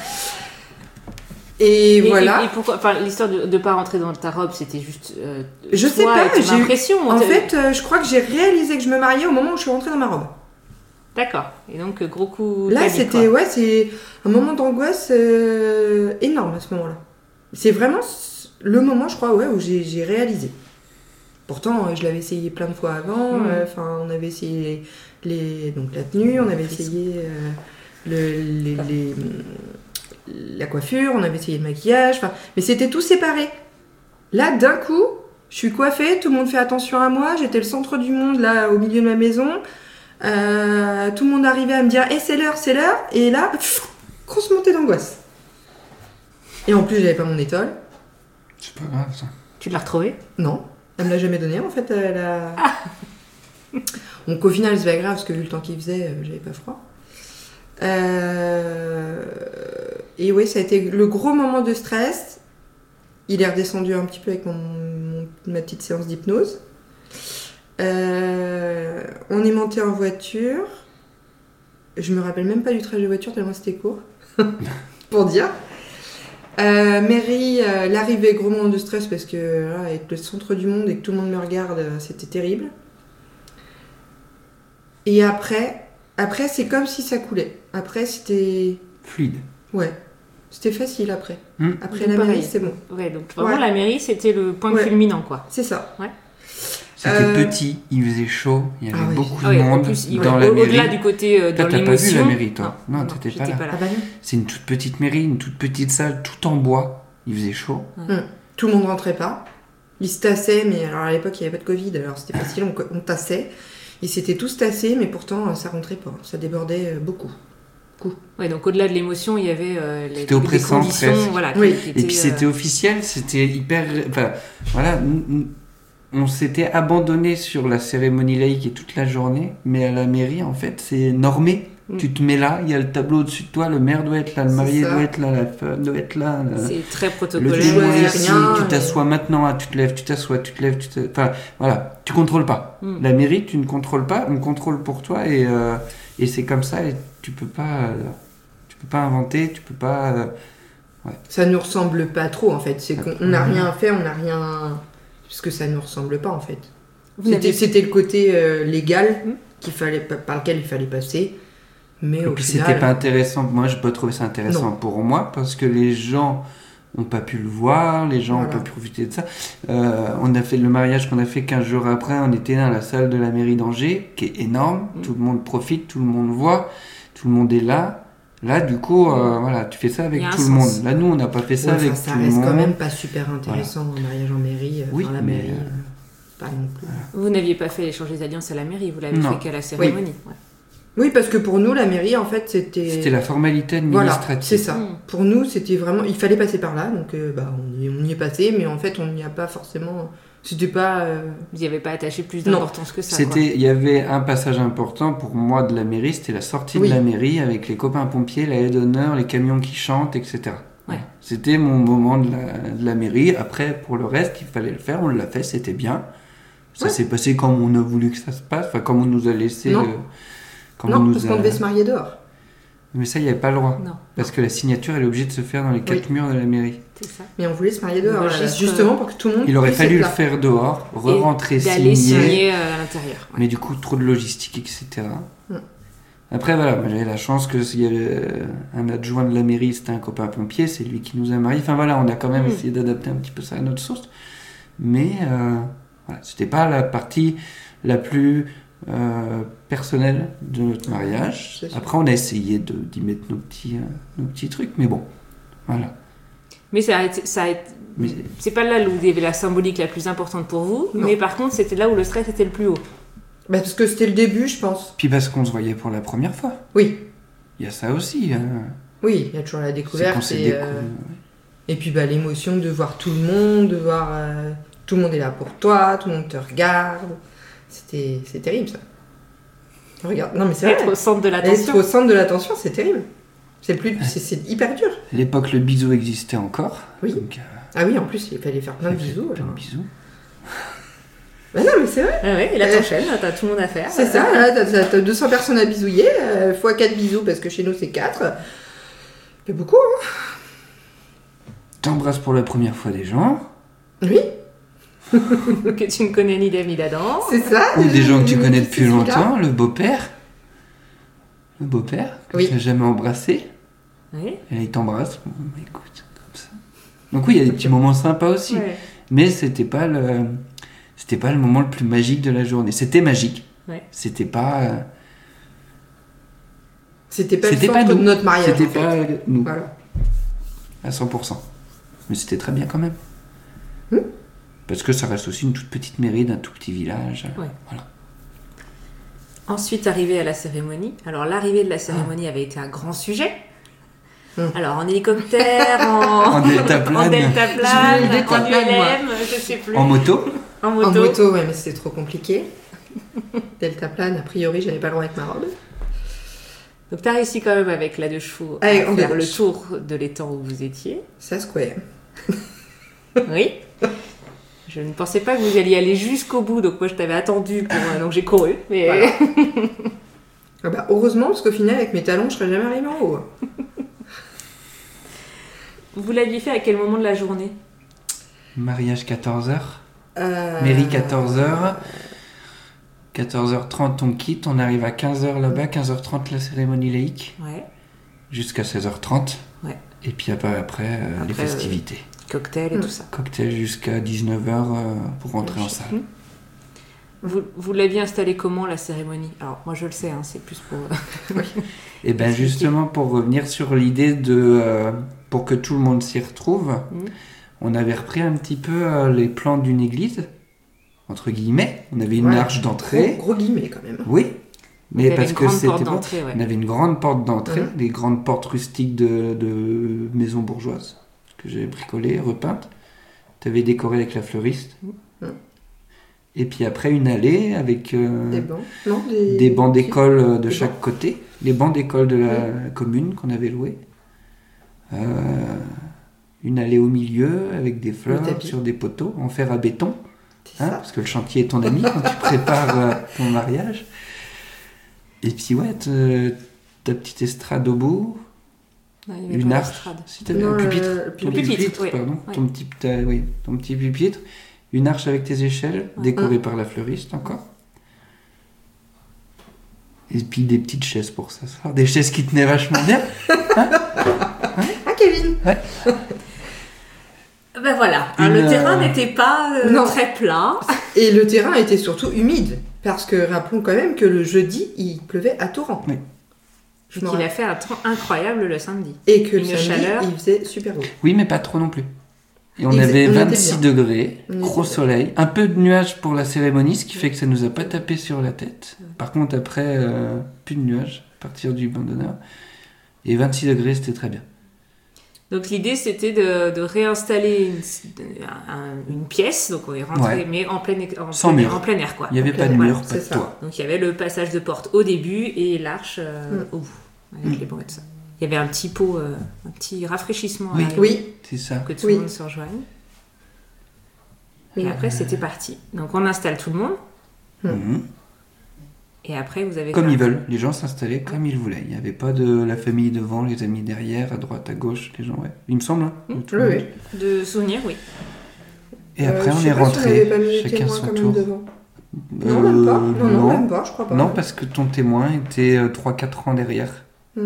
Et voilà. Et pourquoi, enfin, l'histoire de pas rentrer dans ta robe, c'était juste. Je sais toi pas, et ton j'ai eu- impression. En fait, je crois que j'ai réalisé que je me mariais au moment où je suis rentrée dans ma robe. D'accord. Et donc, gros coup. Là, panique, c'était, quoi. c'est un moment d'angoisse énorme à ce moment-là. C'est vraiment le moment, je crois, où j'ai réalisé. Pourtant, je l'avais essayé plein de fois avant. Enfin, on avait essayé donc la tenue, on avait essayé la coiffure, on avait essayé le maquillage. Enfin, mais c'était tout séparé. Là, d'un coup, je suis coiffée, tout le monde fait attention à moi. J'étais le centre du monde, là, au milieu de ma maison. Tout le monde arrivait à me dire c'est l'heure, c'est l'heure. Et là, grosse montée d'angoisse. Et en plus, j'avais pas mon étole. C'est pas grave, ça. Tu l'as retrouvée? Non, elle me l'a jamais donné en fait. Donc au final, c'est pas grave parce que vu le temps qu'il faisait, j'avais pas froid. Et oui, ça a été le gros moment de stress. Il est redescendu un petit peu avec ma petite séance d'hypnose. On est monté en voiture. Je me rappelle même pas du trajet de voiture tellement c'était court. Pour dire. Mary, l'arrivée, gros moment de stress parce que là, être le centre du monde et que tout le monde me regarde, c'était terrible. Et après, c'est comme si ça coulait. Après, c'était... Fluide. Ouais, c'était facile après. Après Donc, la pareil. mairie, c'est bon. Ouais, donc vraiment, Ouais. la mairie, c'était le point culminant, quoi. C'est ça. C'était petit, il faisait chaud, il y avait Ah oui. beaucoup Ah de ouais, en monde plus, dans la mairie. au-delà du côté Toi, dans t'as pas vu l'émotion. la mairie, toi? Non, t'étais pas j'étais là. Ah bah non. C'est une toute petite mairie, une toute petite salle, tout en bois. Il faisait chaud. Tout le monde rentrait pas. Ils se tassaient, mais alors à l'époque, il n'y avait pas de Covid, alors c'était facile, on tassait. Ils s'étaient tous tassés, mais pourtant, ça rentrait pas. Ça débordait beaucoup. Ouais, donc au-delà de l'émotion, il y avait C'était des oppressant, conditions, presque. voilà. Oui. qui Et étaient, puis c'était officiel, c'était hyper... Enfin, voilà, on s'était abandonné sur la cérémonie laïque et toute la journée, mais à la mairie, en fait, c'est normé. Tu te mets là, il y a le tableau au-dessus de toi, le maire doit être là, le C'est marié ça. doit être là, la femme doit être là. c'est très Le protocolaire. témoin choisis ici, rien, tu et- t'assois maintenant, tu te lèves, tu t'assois, tu te lèves, Enfin, voilà, tu contrôles pas. La mairie, tu ne contrôles pas, on contrôle pour toi et c'est comme ça et tu peux pas inventer, tu peux pas... Ça nous ressemble pas trop, en fait. C'est qu'on n'a rien fait, on n'a rien... Parce que ça nous ressemble pas, en fait. C'était le côté légal par lequel il fallait passer. Mais Et au puis final... c'était pas intéressant, moi je peux trouver ça intéressant Non. pour moi parce que les gens n'ont pas pu le voir, les gens n'ont Voilà. pas pu profiter de ça. On a fait le mariage qu'on a fait 15 jours après, on était dans la salle de la mairie d'Angers, qui est énorme, tout le monde profite, tout le monde voit, tout le monde est là. Là du coup, voilà, tu fais ça avec Il y a un tout le sens. monde. Là nous on n'a pas fait ça Ouais, avec enfin, ça tout le reste monde. quand même pas super intéressant, un mariage en mairie. Oui, la mais, mairie, pas non plus. Vous n'aviez pas fait l'échange des alliances à la mairie, vous l'avez Non. fait qu'à la cérémonie. Ouais. Oui, parce que pour nous, la mairie, en fait, C'était la formalité Voilà, administrative. c'est ça. Pour nous, c'était vraiment... Il fallait passer par là, donc on y est passé, mais en fait, on n'y a pas forcément... C'était pas... Vous n'y avez pas attaché plus Non. d'importance que ça. quoi. Il y avait un passage important pour moi de la mairie, c'était la sortie Oui. de la mairie avec les copains pompiers, la haie d'honneur, les camions qui chantent, etc. Ouais. C'était mon moment de la mairie. Après, pour le reste, il fallait le faire, on l'a fait, c'était bien. Ça Ouais. s'est passé comme on a voulu que ça se passe, enfin comme on nous a laissé... Non. comme on Non, nous parce a- qu'on devait se marier dehors. Mais ça, il n'y avait pas le droit. Non, Parce que la signature, elle est obligée de se faire dans les 4 murs de la mairie. c'est ça. Mais on voulait se marier dehors, Le voilà, registre, justement pour que tout le monde Il aurait puisse fallu être le là. faire dehors, re-rentrer, D'aller signer. signer à l'intérieur. Ouais. Mais du coup, trop de logistique, etc. Mm. Après, voilà, moi, j'avais la chance que s'il y avait un adjoint de la mairie, c'était un copain pompier, c'est lui qui nous a mariés. Enfin voilà, on a quand même essayé d'adapter un petit peu ça à notre sauce. Mais voilà, c'était pas la partie la plus personnelle de notre mariage. C'est sûr. Après, on a essayé d'y mettre nos petits trucs, mais bon, voilà. Mais Mais- c'est pas là où il y avait la symbolique la plus importante pour vous, Non. mais par contre, c'était là où le stress était le plus haut. Bah, parce que c'était le début, je pense. Puis parce qu'on se voyait pour la première fois. Oui, Il y a ça aussi. Hein. oui, il y a toujours la C'est qu'on découverte. s'est Et puis l'émotion de voir tout le monde, de voir... tout le monde est là pour toi, tout le monde te regarde. C'est terrible, ça. Regarde, non mais c'est Être vrai. au centre de Être l'attention. au centre de l'attention, c'est terrible. C'est hyper dur. À l'époque, le bisou existait encore. Oui. Donc, Ah oui, en plus, il fallait faire plein de j'ai fait bisous. plein de alors. bisous. Bah non, mais c'est vrai. Ah ouais, et là t'enchaînes, t'as tout le monde à faire. C'est ça, là, t'as 200 personnes à bisouiller, fois 4 bisous, parce que chez nous c'est 4. C'est beaucoup, hein. T'embrasses pour la première fois des gens. Oui, Que tu ne connais ni d'Ève ni d'Adam. c'est ça. Ou des gens que tu connais depuis C'est celui-là. longtemps. Le beau-père. Le beau-père, que Oui. tu n'as jamais embrassé. Oui. Et là, il t'embrasse. Bon, bah, écoute, comme ça. Donc oui, il y a des petits moments sympas aussi. Ouais. Mais c'était pas le moment le plus magique de la journée. C'était magique. Ouais. C'était pas... C'était pas le C'était centre pas de nous. notre mariage. C'était en fait. pas nous. Voilà. À 100%. Mais c'était très bien quand même. Parce que ça reste aussi une toute petite mairie d'un tout petit village. Ouais. Voilà. Ensuite, arrivé à la cérémonie. Alors, l'arrivée de la cérémonie avait été un grand sujet. Alors, en hélicoptère, En deltaplane. en deltaplane, Je voulais le en deltaplane, moi. ULM, je sais plus. En moto. En moto. En moto, ouais, mais c'était trop compliqué. Deltaplane, a priori, j'avais pas le droit avec ma robe. Donc, t'as réussi quand même avec la 2 chevaux à Avec- en faire deux. le tour de l'étang où vous étiez. Ça square. Oui. Je ne pensais pas que vous alliez aller jusqu'au bout, donc moi je t'avais attendu, donc j'ai couru. Mais... Voilà. Ah bah, heureusement, parce qu'au final, avec mes talons, je serais jamais arrivée en haut. Vous l'aviez fait à quel moment de la journée? Mariage 14h. Mairie 14h. 14h30 on quitte, on arrive à 15h là-bas, 15h30 la cérémonie laïque, Ouais. jusqu'à 16h30. Ouais. Et puis après, les Après, festivités. Cocktail et tout ça. Cocktail jusqu'à 19h pour rentrer en salle. Vous l'aviez installé comment la cérémonie? Alors moi je le sais, hein, c'est plus pour... Et bien justement pour revenir sur l'idée de... pour que tout le monde s'y retrouve, on avait repris un petit peu les plans d'une église, entre guillemets. On avait une Ouais. arche d'entrée. Gros guillemets quand même. Oui, Il y mais avait parce une que grande porte c'était pas... d'entrée, ouais. On avait une grande porte d'entrée, Mhm. des grandes portes rustiques de maisons bourgeoises que j'ai bricolées, repeintes. Tu avais décoré avec la fleuriste. Mhm. Et puis après une allée avec Des bancs. Non, des bancs d'école de Des chaque côté, les bancs d'école de la commune qu'on avait loués. Une allée au milieu avec des fleurs tapis. sur des poteaux en fer à béton. C'est Hein, ça. parce que le chantier est ton ami quand tu prépares ton mariage. Et puis ouais, ta petite estrade au bout, Non, il y avait une pas arche, d'estrade. si t'avais Non, un pupitre, le ton pupitre, pupitre, oui. pardon, Oui. ton petit pupitre, une arche avec tes échelles, décorée par la fleuriste encore. Et puis des petites chaises pour s'asseoir, des chaises qui tenaient vachement bien. Ah, Kevin. Ben voilà, hein, le terrain n'était pas Non. très plat. Et le terrain était surtout humide. Parce que rappelons quand même que le jeudi, il pleuvait à torrent. Oui. Je Et m'en qu'il a rappelle. fait un temps incroyable le samedi. Et que le une samedi, chaleur. il faisait super beau. Oui, mais pas trop non plus. Et on On avait était 26 bien. degrés, On était gros bien. soleil, un peu de nuages pour la cérémonie, ce qui fait que ça nous a pas tapé sur la tête. Par contre, après, plus de nuages à partir du banc d'honneur. Et 26 degrés, c'était très bien. Donc l'idée c'était de réinstaller une pièce, donc on est rentré, Ouais. mais en plein Sans mur. en plein air quoi. Il n'y avait pas de Voilà, mur, pas c'est de ça. toit. Donc il y avait le passage de porte au début et l'arche au bout, avec les bancs et tout ça. Il y avait un petit pot, un petit rafraîchissement à Oui. l'arrivée, Oui. C'est ça. pour que tout Oui. le monde se rejoigne. Et après c'était parti. Donc on installe tout le monde Mhm. et après vous avez Comme fait ils veulent, les gens s'installaient comme ils voulaient. Il n'y avait pas de la famille devant, les amis derrière, à droite, à gauche, les gens, ouais. Il me semble, hein, tout le Oui, monde. oui. de souvenirs, oui. Et après, je on sais est pas si on rentré, avait pas mis les chacun témoins son quand même tour. devant. Non, même pas. Non, même pas, je crois pas. Non, parce que ton témoin était 3-4 ans derrière. Mm.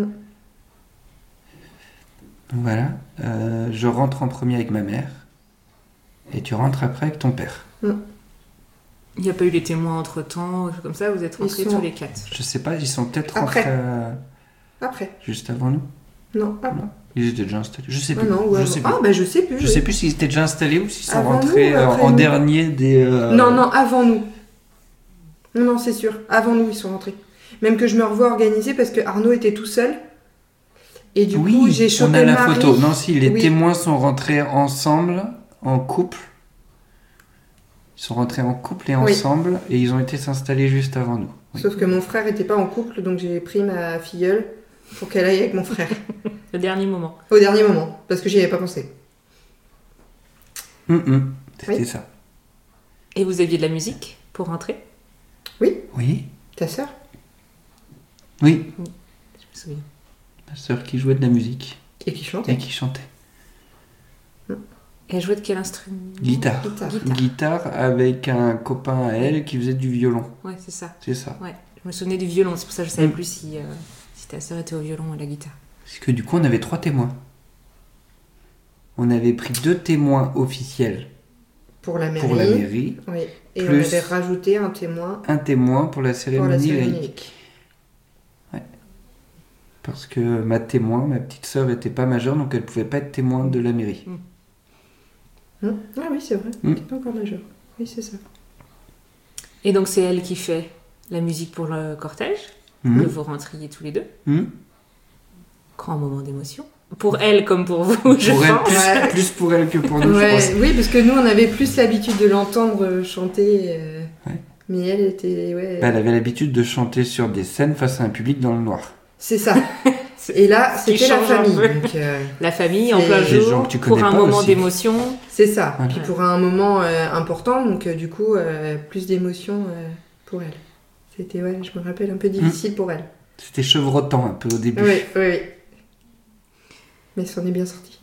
Donc voilà, je rentre en premier avec ma mère, et tu rentres après avec ton père. Il n'y a pas eu les témoins entre temps, comme ça, vous êtes rentrés Ils sont- tous les quatre. Je sais pas, ils sont peut-être Après. rentrés Après. juste avant nous. Non, après. Ils étaient déjà installés. Je sais Ah plus. non, ou je avant. sais plus. Ah, bah je sais plus. Je oui. sais plus s'ils étaient déjà installés ou s'ils sont Avant rentrés nous ou après en nous dernier des. Non, non, avant nous. Non, non, c'est sûr. Avant nous, ils sont rentrés. Même que je me revois organiser parce que Arnaud était tout seul. Et du Oui, coup, j'ai chopé on a la Marie. photo. Non, si, les Oui. témoins sont rentrés ensemble, en couple. Ils sont rentrés en couple et Oui. ensemble, et ils ont été s'installer juste avant nous. Oui. Sauf que mon frère était pas en couple, donc j'ai pris ma filleule pour qu'elle aille avec mon frère. Le dernier moment. Au dernier moment, parce que j'y avais pas pensé. C'était Oui. ça. Et vous aviez de la musique? pour rentrer. Oui. Ta sœur? Oui. Je me souviens. Ma sœur qui jouait de la musique. Et qui chantait? Et qui chantait. Elle jouait de quel instrument? Guitare. Guitare avec un copain à elle qui faisait du violon. Ouais, c'est ça. C'est ça. Ouais. Je me souvenais du violon, c'est pour ça que je savais plus si ta sœur était au violon ou à la guitare. Parce que du coup, on avait 3 témoins. On avait pris 2 témoins officiels Pour la mairie. pour la mairie. Oui. Et Plus on avait rajouté un témoin un témoin pour la pour la cérémonie cérémonie laïque. laïque. Parce que ma petite sœur, était pas majeure, donc elle pouvait pas être témoin de la mairie. Ah oui, c'est vrai. T'es pas encore majeur. Oui, c'est ça. Et donc c'est elle qui fait la musique pour le cortège, que vous rentriez tous les deux. Grand moment d'émotion. Pour elle comme pour vous, je Pour elle, pense. plus pour elle que pour nous, je pense. Oui, parce que nous, on avait plus l'habitude de l'entendre chanter. Ouais. Mais elle était... Ouais. Elle avait l'habitude de chanter sur des scènes face à un public dans le noir. C'est ça. Et là, qui c'était la change un famille. peu. Donc, La famille en c'est plein des gens jour, que tu pour connais un pas moment aussi. d'émotion. c'est ça. Ouais. Puis pour un moment important, donc du coup, plus d'émotion pour elle. C'était, je me rappelle, un peu difficile pour elle. C'était chevrotant un peu au début. Oui. Mais ça en est bien sorti.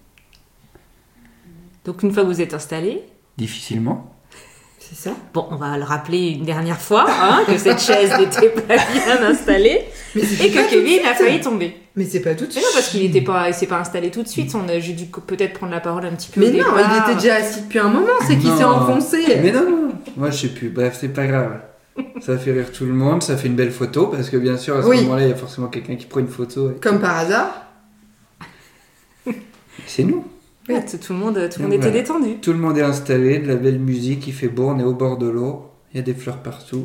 Donc une fois que vous êtes installés, Difficilement. C'est ça. bon, on va le rappeler une dernière fois, que cette chaise n'était pas bien installée Mais et que Kevin a failli tomber. Mais c'est pas tout de Mais suite. non, parce il s'est pas installé tout de suite. J'ai dû peut-être prendre la parole un petit peu. Mais au non, départ. il était déjà assis depuis un moment, c'est qu'il Non. s'est enfoncé. Mais non. Moi, je sais plus. Bref, c'est pas grave. Ça fait rire tout le monde, ça fait une belle photo, parce que bien sûr, à ce Oui. moment-là, il y a forcément quelqu'un qui prend une photo. Comme par hasard. C'est nous. Ouais, tout le monde était Voilà. détendu. Tout le monde est installé, de la belle musique, il fait beau, on est au bord de l'eau, il y a des fleurs partout.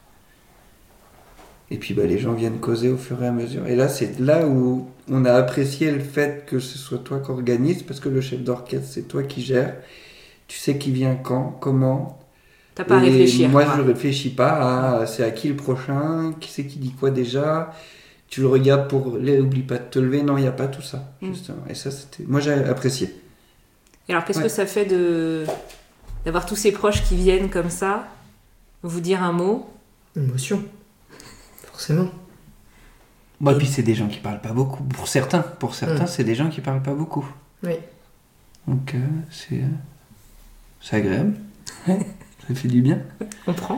Et puis les gens viennent causer au fur et à mesure. Et là, c'est là où on a apprécié le fait que ce soit toi qui organise, parce que le chef d'orchestre, c'est toi qui gères. Tu sais qui vient quand, comment. T'as pas à Et réfléchir. Moi, quoi. je ne réfléchis pas à c'est à qui le prochain, qui c'est qui dit quoi déjà. Tu le regardes pour oublie pas de te lever. Non, il n'y a pas tout ça, justement. Et ça, moi, j'ai apprécié. Et alors, qu'est-ce Ouais. que ça fait d'avoir tous ces proches qui viennent comme ça, vous dire un mot? Émotion. Forcément. Bon, et puis c'est des gens qui parlent pas beaucoup. Pour certains, c'est des gens qui parlent pas beaucoup. Oui. Donc c'est agréable. Ça fait du bien. On prend.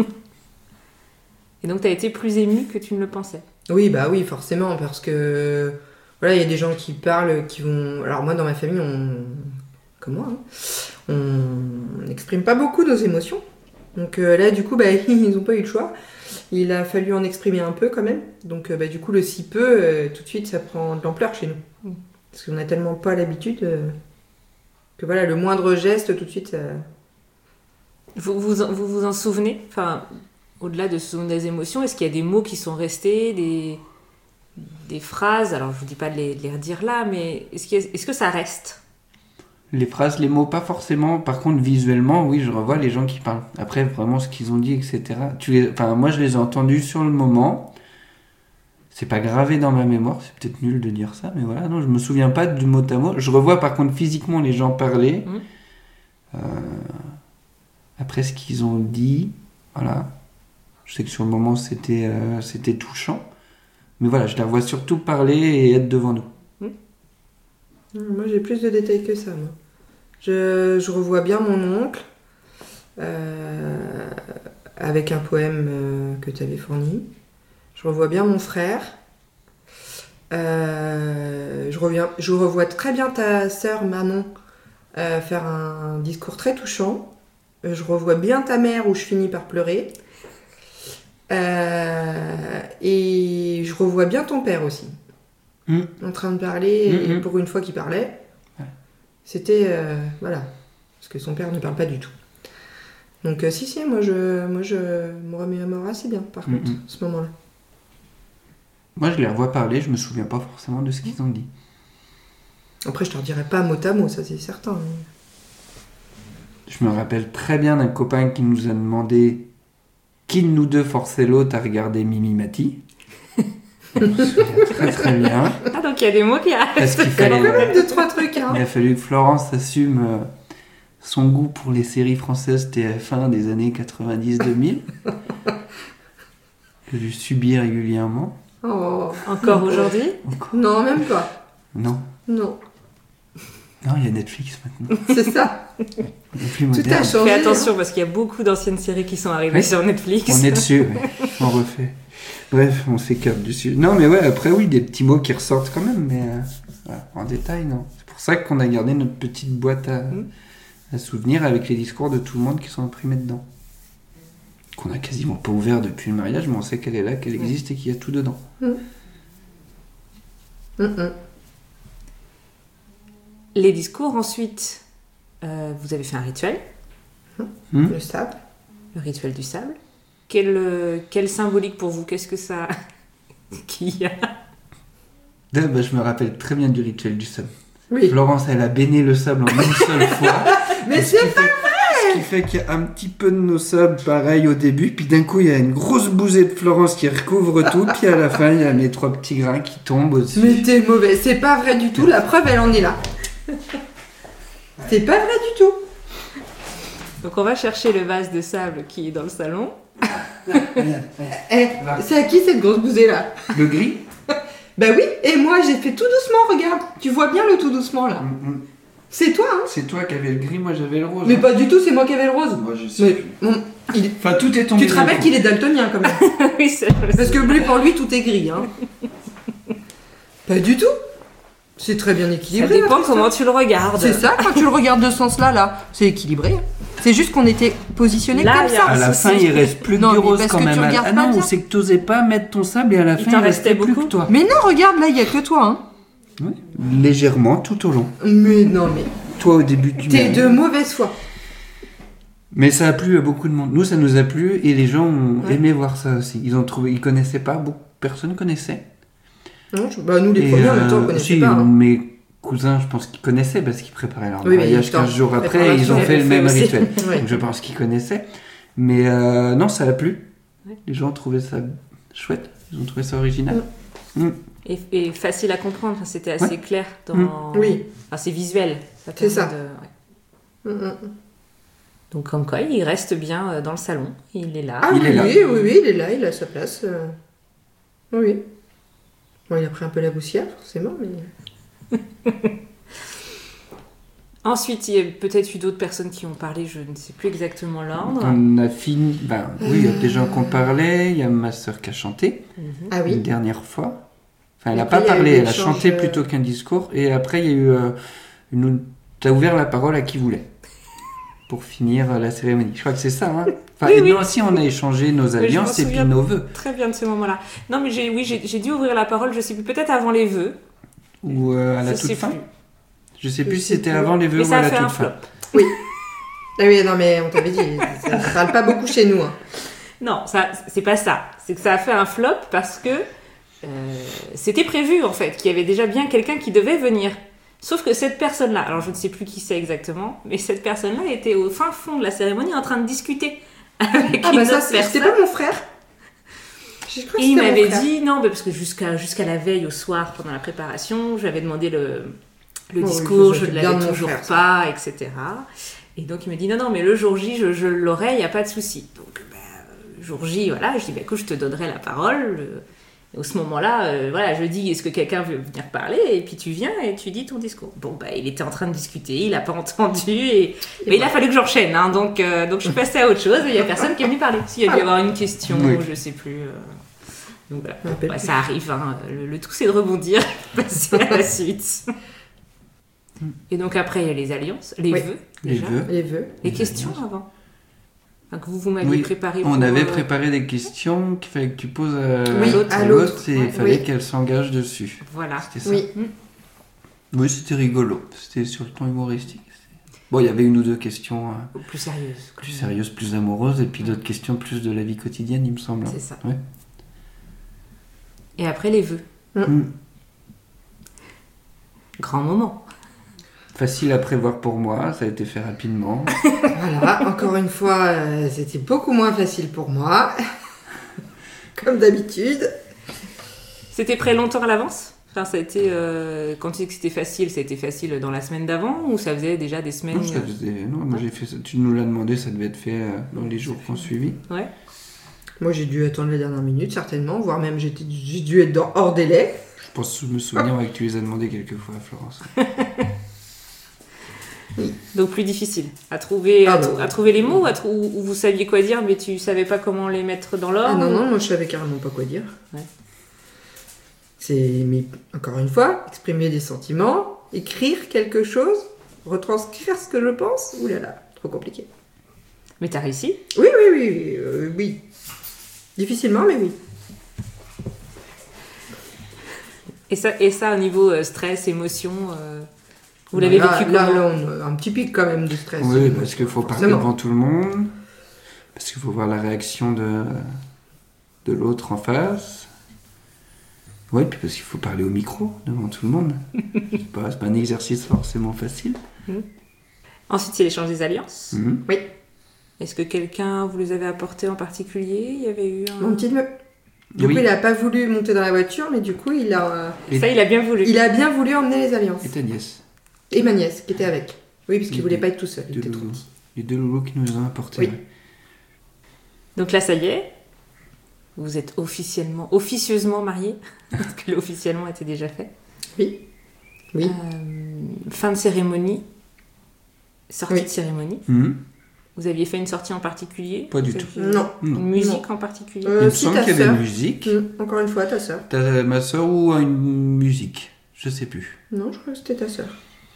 Et donc, t'as été plus émue que tu ne le pensais. Oui, forcément, parce que voilà, il y a des gens qui parlent, qui vont. Alors moi, dans ma famille, comme moi, on n'exprime pas beaucoup nos émotions. Donc là, du coup, ils n'ont pas eu le choix. Il a fallu en exprimer un peu quand même. Donc du coup, le si peu, tout de suite, ça prend de l'ampleur chez nous. Parce qu'on n'a tellement pas l'habitude que voilà, le moindre geste, tout de suite, ça... Vous vous en souvenez? Enfin, au-delà de ce des émotions, est-ce qu'il y a des mots qui sont restés, des phrases? Alors, je vous dis pas de les redire là, mais est-ce que ça reste? Les phrases, les mots, pas forcément. Par contre, visuellement, oui, je revois les gens qui parlent. Après, vraiment, ce qu'ils ont dit, etc. Moi, je les ai entendus sur le moment. C'est pas gravé dans ma mémoire. C'est peut-être nul de dire ça, mais voilà. Non, je me souviens pas du mot à mot. Je revois, par contre, physiquement les gens parler. Après, ce qu'ils ont dit, voilà. Je sais que sur le moment, c'était touchant. Mais voilà, je la vois surtout parler et être devant nous. Moi, j'ai plus de détails que ça, moi. Je revois bien mon oncle avec un poème que tu avais fourni. Je revois bien mon frère. Je revois très bien ta sœur Manon faire un discours très touchant. Je revois bien ta mère où je finis par pleurer. Et je revois bien ton père aussi. En train de parler, et pour une fois qu'il parlait, c'était voilà, parce que son père ne parle pas du tout. Donc si, moi je me remémore assez bien par contre ce moment-là. Moi je les revois parler, je me souviens pas forcément de ce qu'ils ont dit. Après je te redirai pas mot à mot, ça c'est certain. Mais... Je me rappelle très bien d'un copain qui nous a demandé qui de nous deux forçait l'autre à regarder Mimi Mati. Je me souviens très très bien. Ah, donc il y a des mots qui Parce restent. qu'il fallait, quand même 2-3 trucs. Hein. il a fallu que Florence assume son goût pour les séries françaises TF1 des années 90-2000. Que je subis régulièrement. Oh. Encore aujourd'hui? Non, même pas. Non. Non. Non, il y a Netflix maintenant. C'est ça. Il est plus Tout a moderne. changé. Fais attention parce qu'il y a beaucoup d'anciennes séries qui sont arrivées Oui. sur Netflix. On est dessus, ouais. On refait. Bref, on s'écarte dessus. Non, mais ouais, après, oui, des petits mots qui ressortent quand même, mais voilà, en détail, non. C'est pour ça qu'on a gardé notre petite boîte à souvenirs avec les discours de tout le monde qui sont imprimés dedans. Qu'on a quasiment pas ouvert depuis le mariage, mais on sait qu'elle est là, qu'elle existe et qu'il y a tout dedans. Les discours, ensuite, vous avez fait un rituel, Le sable. le rituel du sable. Quelle symbolique pour vous? Qu'est-ce que ça... qu'il y a? Là, bah, je me rappelle très bien du rituel du sable. Oui. Florence, elle a baigné le sable en une seule fois. Mais Ce c'est qui fait- Ce qui fait qu'il y a un petit peu de nos sables pareil au début, puis d'un coup il y a une grosse bousée de Florence qui recouvre tout, puis à la fin il y a mes 3 petits grains qui tombent aussi. Mais t'es mauvais, c'est pas vrai du tout, la preuve elle en est là. C'est pas vrai du tout. Donc on va chercher le vase de sable qui est dans le salon. Eh, c'est à qui cette grosse bousée là? Le gris. Bah oui, et moi j'ai fait tout doucement, regarde. Tu vois bien le tout doucement là. C'est toi, hein? C'est toi qui avais le gris, moi j'avais le rose. Mais pas du tout, c'est moi qui avais le rose. Moi je sais Mais plus. bon, Enfin tout est tombé. tu te rappelles qu'il est daltonien quand même. Oui, c'est Parce que lui, pour lui, tout est gris. Hein. Pas du tout. C'est très bien Ça équilibré. dépend notre histoire. comment tu le regardes. C'est ça, quand tu le regardes de ce sens-là, là, c'est équilibré. C'est juste qu'on était positionné Là, comme il y ça. a- À la Si, fin si. il reste plus que Non, du mais rose parce quand que même. tu regardes Ah pas non, bien. c'est que t'osais pas mettre ton sable et à la Il fin t'en il restait restait plus beaucoup que toi. Mais non, regarde, là, il y a que toi. Hein. Oui, légèrement tout au long. Mais non, mais Toi au début tu t'es m'as- de mauvaise foi. Mais ça a plu à beaucoup de monde. Nous, ça nous a plu et les gens ont Ouais. aimé voir ça aussi. Ils ont trouvé, ils connaissaient pas, beaucoup personne connaissait. Non, bah, nous, les premiers, en même temps, on connaissait si, pas. Hein. mes cousins, je pense qu'ils connaissaient parce qu'ils préparaient leur Oui, mais mariage ils t'en- 15 jours après et préparation, ils ont ils fait le l'avaient même fait aussi. rituel. Ouais. Donc je pense qu'ils connaissaient. Mais non, ça a plu. Ouais. Les gens ont trouvé ça chouette. Ils ont trouvé ça original. Et facile à comprendre, enfin, c'était assez clair dans... Oui. Enfin, c'est visuel. C'est permet ça. ouais. Donc comme quoi, il reste bien dans le salon. Il est là. Ah Il oui, est là. oui, il est là, il a sa place. Oui. Bon, il a pris un peu la poussière, forcément, mais... Ensuite, il y a peut-être eu d'autres personnes qui ont parlé, je ne sais plus exactement l'ordre. On a fini. Ben, oui, il y a des gens qui ont parlé. Il y a ma sœur qui a chanté Ah une oui. dernière fois. Enfin, elle Et n'a après, pas il y a eu parlé, elle a l'échange, chanté plutôt qu'un discours. Et après, il y a eu t'as ouvert la parole à qui voulait pour finir la cérémonie. Je crois que c'est ça. Hein. Enfin, Oui, et oui. nous aussi, on a échangé nos je m'en alliances et puis souviens. nos vœux. Très bien de ce moment-là. Non, mais j'ai dû ouvrir la parole, je sais plus, peut-être avant les vœux. Ou à la Je toute sais fin. plus. Je sais plus Je si sais c'était plus. avant les vœux Mais ou ça à a la fait un toute fin. flop. Oui. Ah oui, non, mais on t'avait dit, ça ne parle pas beaucoup chez nous. Hein. Non, ça, c'est pas ça. C'est que ça a fait un flop parce que c'était prévu en fait, qu'il y avait déjà bien quelqu'un qui devait venir. Sauf que cette personne-là, alors je ne sais plus qui c'est exactement, mais cette personne-là était au fin fond de la cérémonie en train de discuter avec Ah une bah ça, autre c'était personne. pas mon frère. J'ai cru que Et il c'était mon m'avait frère. dit, non, parce que jusqu'à la veille, au soir, pendant la préparation, j'avais demandé le Oh, discours, ça, je c'est ne bien l'avais de mon toujours frère, ça. pas, etc. Et donc il me dit, non, mais le jour J, je l'aurai, il n'y a pas de souci. Donc, le jour J, voilà, je dis, écoute, je te donnerai la parole. Et à ce moment-là, voilà, je dis, est-ce que quelqu'un veut venir parler? Et puis tu viens et tu dis ton discours. Bon, il était en train de discuter, il n'a pas entendu, mais il a fallu que j'enchaîne, hein, donc je suis passée à autre chose, et il n'y a personne qui est venu parler. S'il y a dû y avoir une question, Oui. je sais plus. Donc voilà. Je me rappelle plus. Ça arrive, hein. Le tout c'est de rebondir, passer à la suite. Et donc après, il y a les alliances, les Oui. vœux, Les déjà. vœux. Les Les vœux. Les questions alliances. avant. Enfin, que vous m'aviez Oui, préparé. on pour, avait préparé des questions qu'il fallait que tu poses Oui, à à l'autre l'autre. et il Ouais. fallait Oui. qu'elle s'engage dessus. Voilà. C'était ça. Oui. Oui, c'était rigolo. C'était sur le ton humoristique. Bon, il y avait une ou deux questions Plus sérieuse. plus sérieuses, plus amoureuses, et puis d'autres questions plus de la vie quotidienne, il me semble. C'est ça. Ouais. Et après, les vœux. Mm. Grand moment. Facile à prévoir pour moi, ça a été fait rapidement. Voilà, encore une fois, c'était beaucoup moins facile pour moi. Comme d'habitude. C'était prêt longtemps à l'avance? Enfin, ça a été, quand tu dis que c'était facile, ça a été facile dans la semaine d'avant ou ça faisait déjà des semaines Non, moi j'ai fait ça. Tu nous l'as demandé, ça devait être fait dans les jours qu'on suivit. Ouais. Moi, j'ai dû attendre la dernière minute, certainement, voire même j'ai dû être hors délai. Je pense me souvenir que tu les as demandé quelques fois, Florence. Donc plus difficile à trouver, à trouver les mots, ou vous saviez quoi dire, mais tu savais pas comment les mettre dans l'ordre. Non, moi je savais carrément pas quoi dire. Ouais. Mais encore une fois, exprimer des sentiments, écrire quelque chose, retranscrire ce que je pense. Ouh là là, trop compliqué. Mais t'as réussi. Oui. Difficilement, mais oui. Et ça au niveau stress, émotion, vous l'avez vécu comment ? Là, on a un petit pic quand même de stress. Oui, parce qu'il faut parler devant tout le monde, parce qu'il faut voir la réaction de l'autre en face. Oui, puis parce qu'il faut parler au micro devant tout le monde. C'est pas un exercice forcément facile. Ensuite, c'est l'échange des alliances. Oui. Est-ce que quelqu'un vous les avait apportés en particulier ? Il y avait eu Mon petit neveu. Du coup, il a pas voulu monter dans la voiture, mais du coup, il a... Ça, il a bien voulu. Il a bien voulu emmener les alliances. Et ta nièce. Et ma nièce, qui était avec. Oui, parce qu'il voulait pas être tout seul. Il était trop petit. Les deux loulous qui nous les ont apportés. Oui. Donc là, ça y est. Vous êtes officieusement mariés. Parce que l'officiellement était déjà fait. Oui. Fin de cérémonie. Sortie de cérémonie. Vous aviez fait une sortie en particulier ? Pas du tout. Non. Une musique en particulier ? Il me semble qu'il y avait une musique. Encore une fois, ta sœur. Ma sœur ou une musique ? Je sais plus. Non, je crois que c'était ta sœur.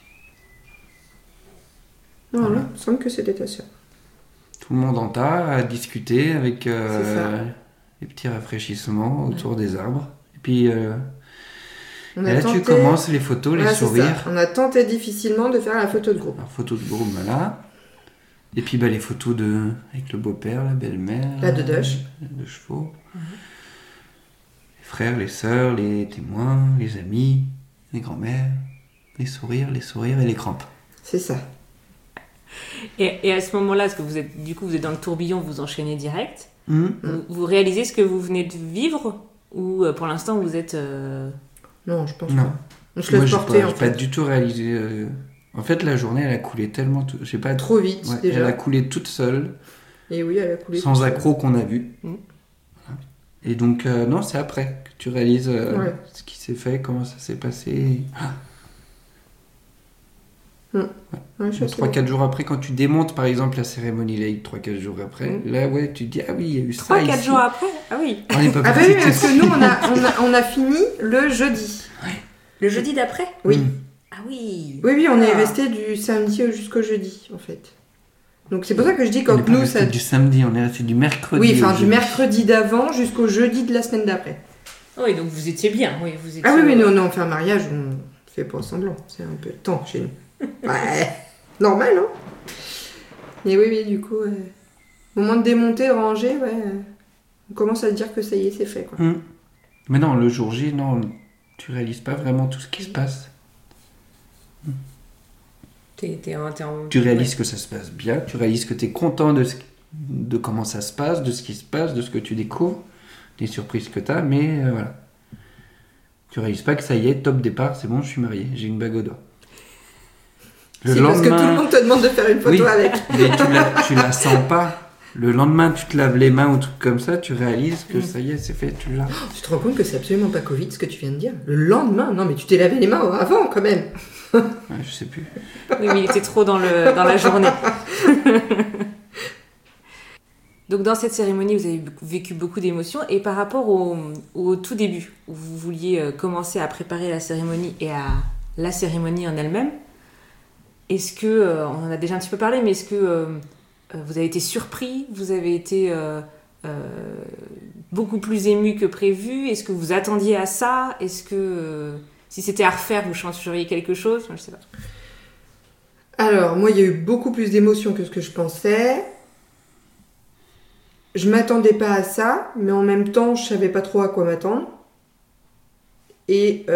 Non, il me semble que c'était ta sœur. Tout le monde en tas à discuter avec les petits rafraîchissements autour des arbres. Et puis là, tu commences les photos, les sourires. Ça. On a tenté difficilement de faire la photo de groupe. La photo de groupe, voilà. Et puis les photos avec le beau-père, la belle-mère. La dodoche. Les deux chevaux. Les frères, les sœurs, les témoins, les amis, les grands-mères. Les sourires et les crampes. C'est ça. Et à ce moment-là, parce que vous êtes dans le tourbillon, vous enchaînez direct. Vous réalisez ce que vous venez de vivre ou pour l'instant vous êtes... Non, je pense pas. On se laisse porter en fait. J'ai pas du tout réalisé... En fait, la journée, elle a coulé tellement... Trop vite, déjà. Elle a coulé toute seule. Et oui, elle a coulé sans accroc qu'on a vu. Voilà. Et donc, non, c'est après que tu réalises ce qui s'est fait, comment ça s'est passé. 3-4 jours après, quand tu démontes, par exemple, la cérémonie laïque, 3-4 jours après, là, tu te dis, ah oui, il y a eu ça 3-4 jours après ? Ah oui. On est pas oui, parce que nous, on a fini le jeudi. Le jeudi d'après ? Oui. Ah oui. Oui, on est resté du samedi jusqu'au jeudi, en fait. Donc c'est pour ça que je dis quand nous... C'est du samedi, on est resté du mercredi. Oui, enfin du mercredi d'avant jusqu'au jeudi de la semaine d'après. Oui, donc vous étiez bien. Oui, vous étiez... Ah oui, mais non, on fait un mariage, on fait pas semblant. C'est un peu de temps chez nous. Ouais, normal, hein. Et oui, du coup, au moment de démonter, ranger, on commence à se dire que ça y est, c'est fait, quoi. Mais non, le jour J, non, tu réalises pas vraiment tout ce qui se passe. Tu réalises que ça se passe bien, tu réalises que tu es content de comment ça se passe, de ce qui se passe, de ce que tu découvres, des surprises que tu as, mais voilà. Tu réalises pas que ça y est, top départ, c'est bon, je suis marié, j'ai une bague au doigt. C'est parce que tout le monde te demande de faire une photo avec. Mais tu la sens pas. Le lendemain, tu te laves les mains ou truc comme ça, tu réalises que ça y est, c'est fait, tu l'as. Tu te rends compte que c'est absolument pas Covid ce que tu viens de dire. Le lendemain, non mais tu t'es lavé les mains avant quand même. Je sais plus. Oui, mais il était trop dans la journée. Donc dans cette cérémonie, vous avez vécu beaucoup d'émotions. Et par rapport au tout début, où vous vouliez commencer à préparer la cérémonie et à la cérémonie en elle-même, est-ce que, on en a déjà un petit peu parlé, mais est-ce que vous avez été surpris ? Vous avez été beaucoup plus ému que prévu ? Est-ce que vous attendiez à ça ? Est-ce que si c'était à refaire, vous changeriez quelque chose ? Je sais pas. Alors, moi, il y a eu beaucoup plus d'émotions que ce que je pensais. Je m'attendais pas à ça, mais en même temps, je savais pas trop à quoi m'attendre. Et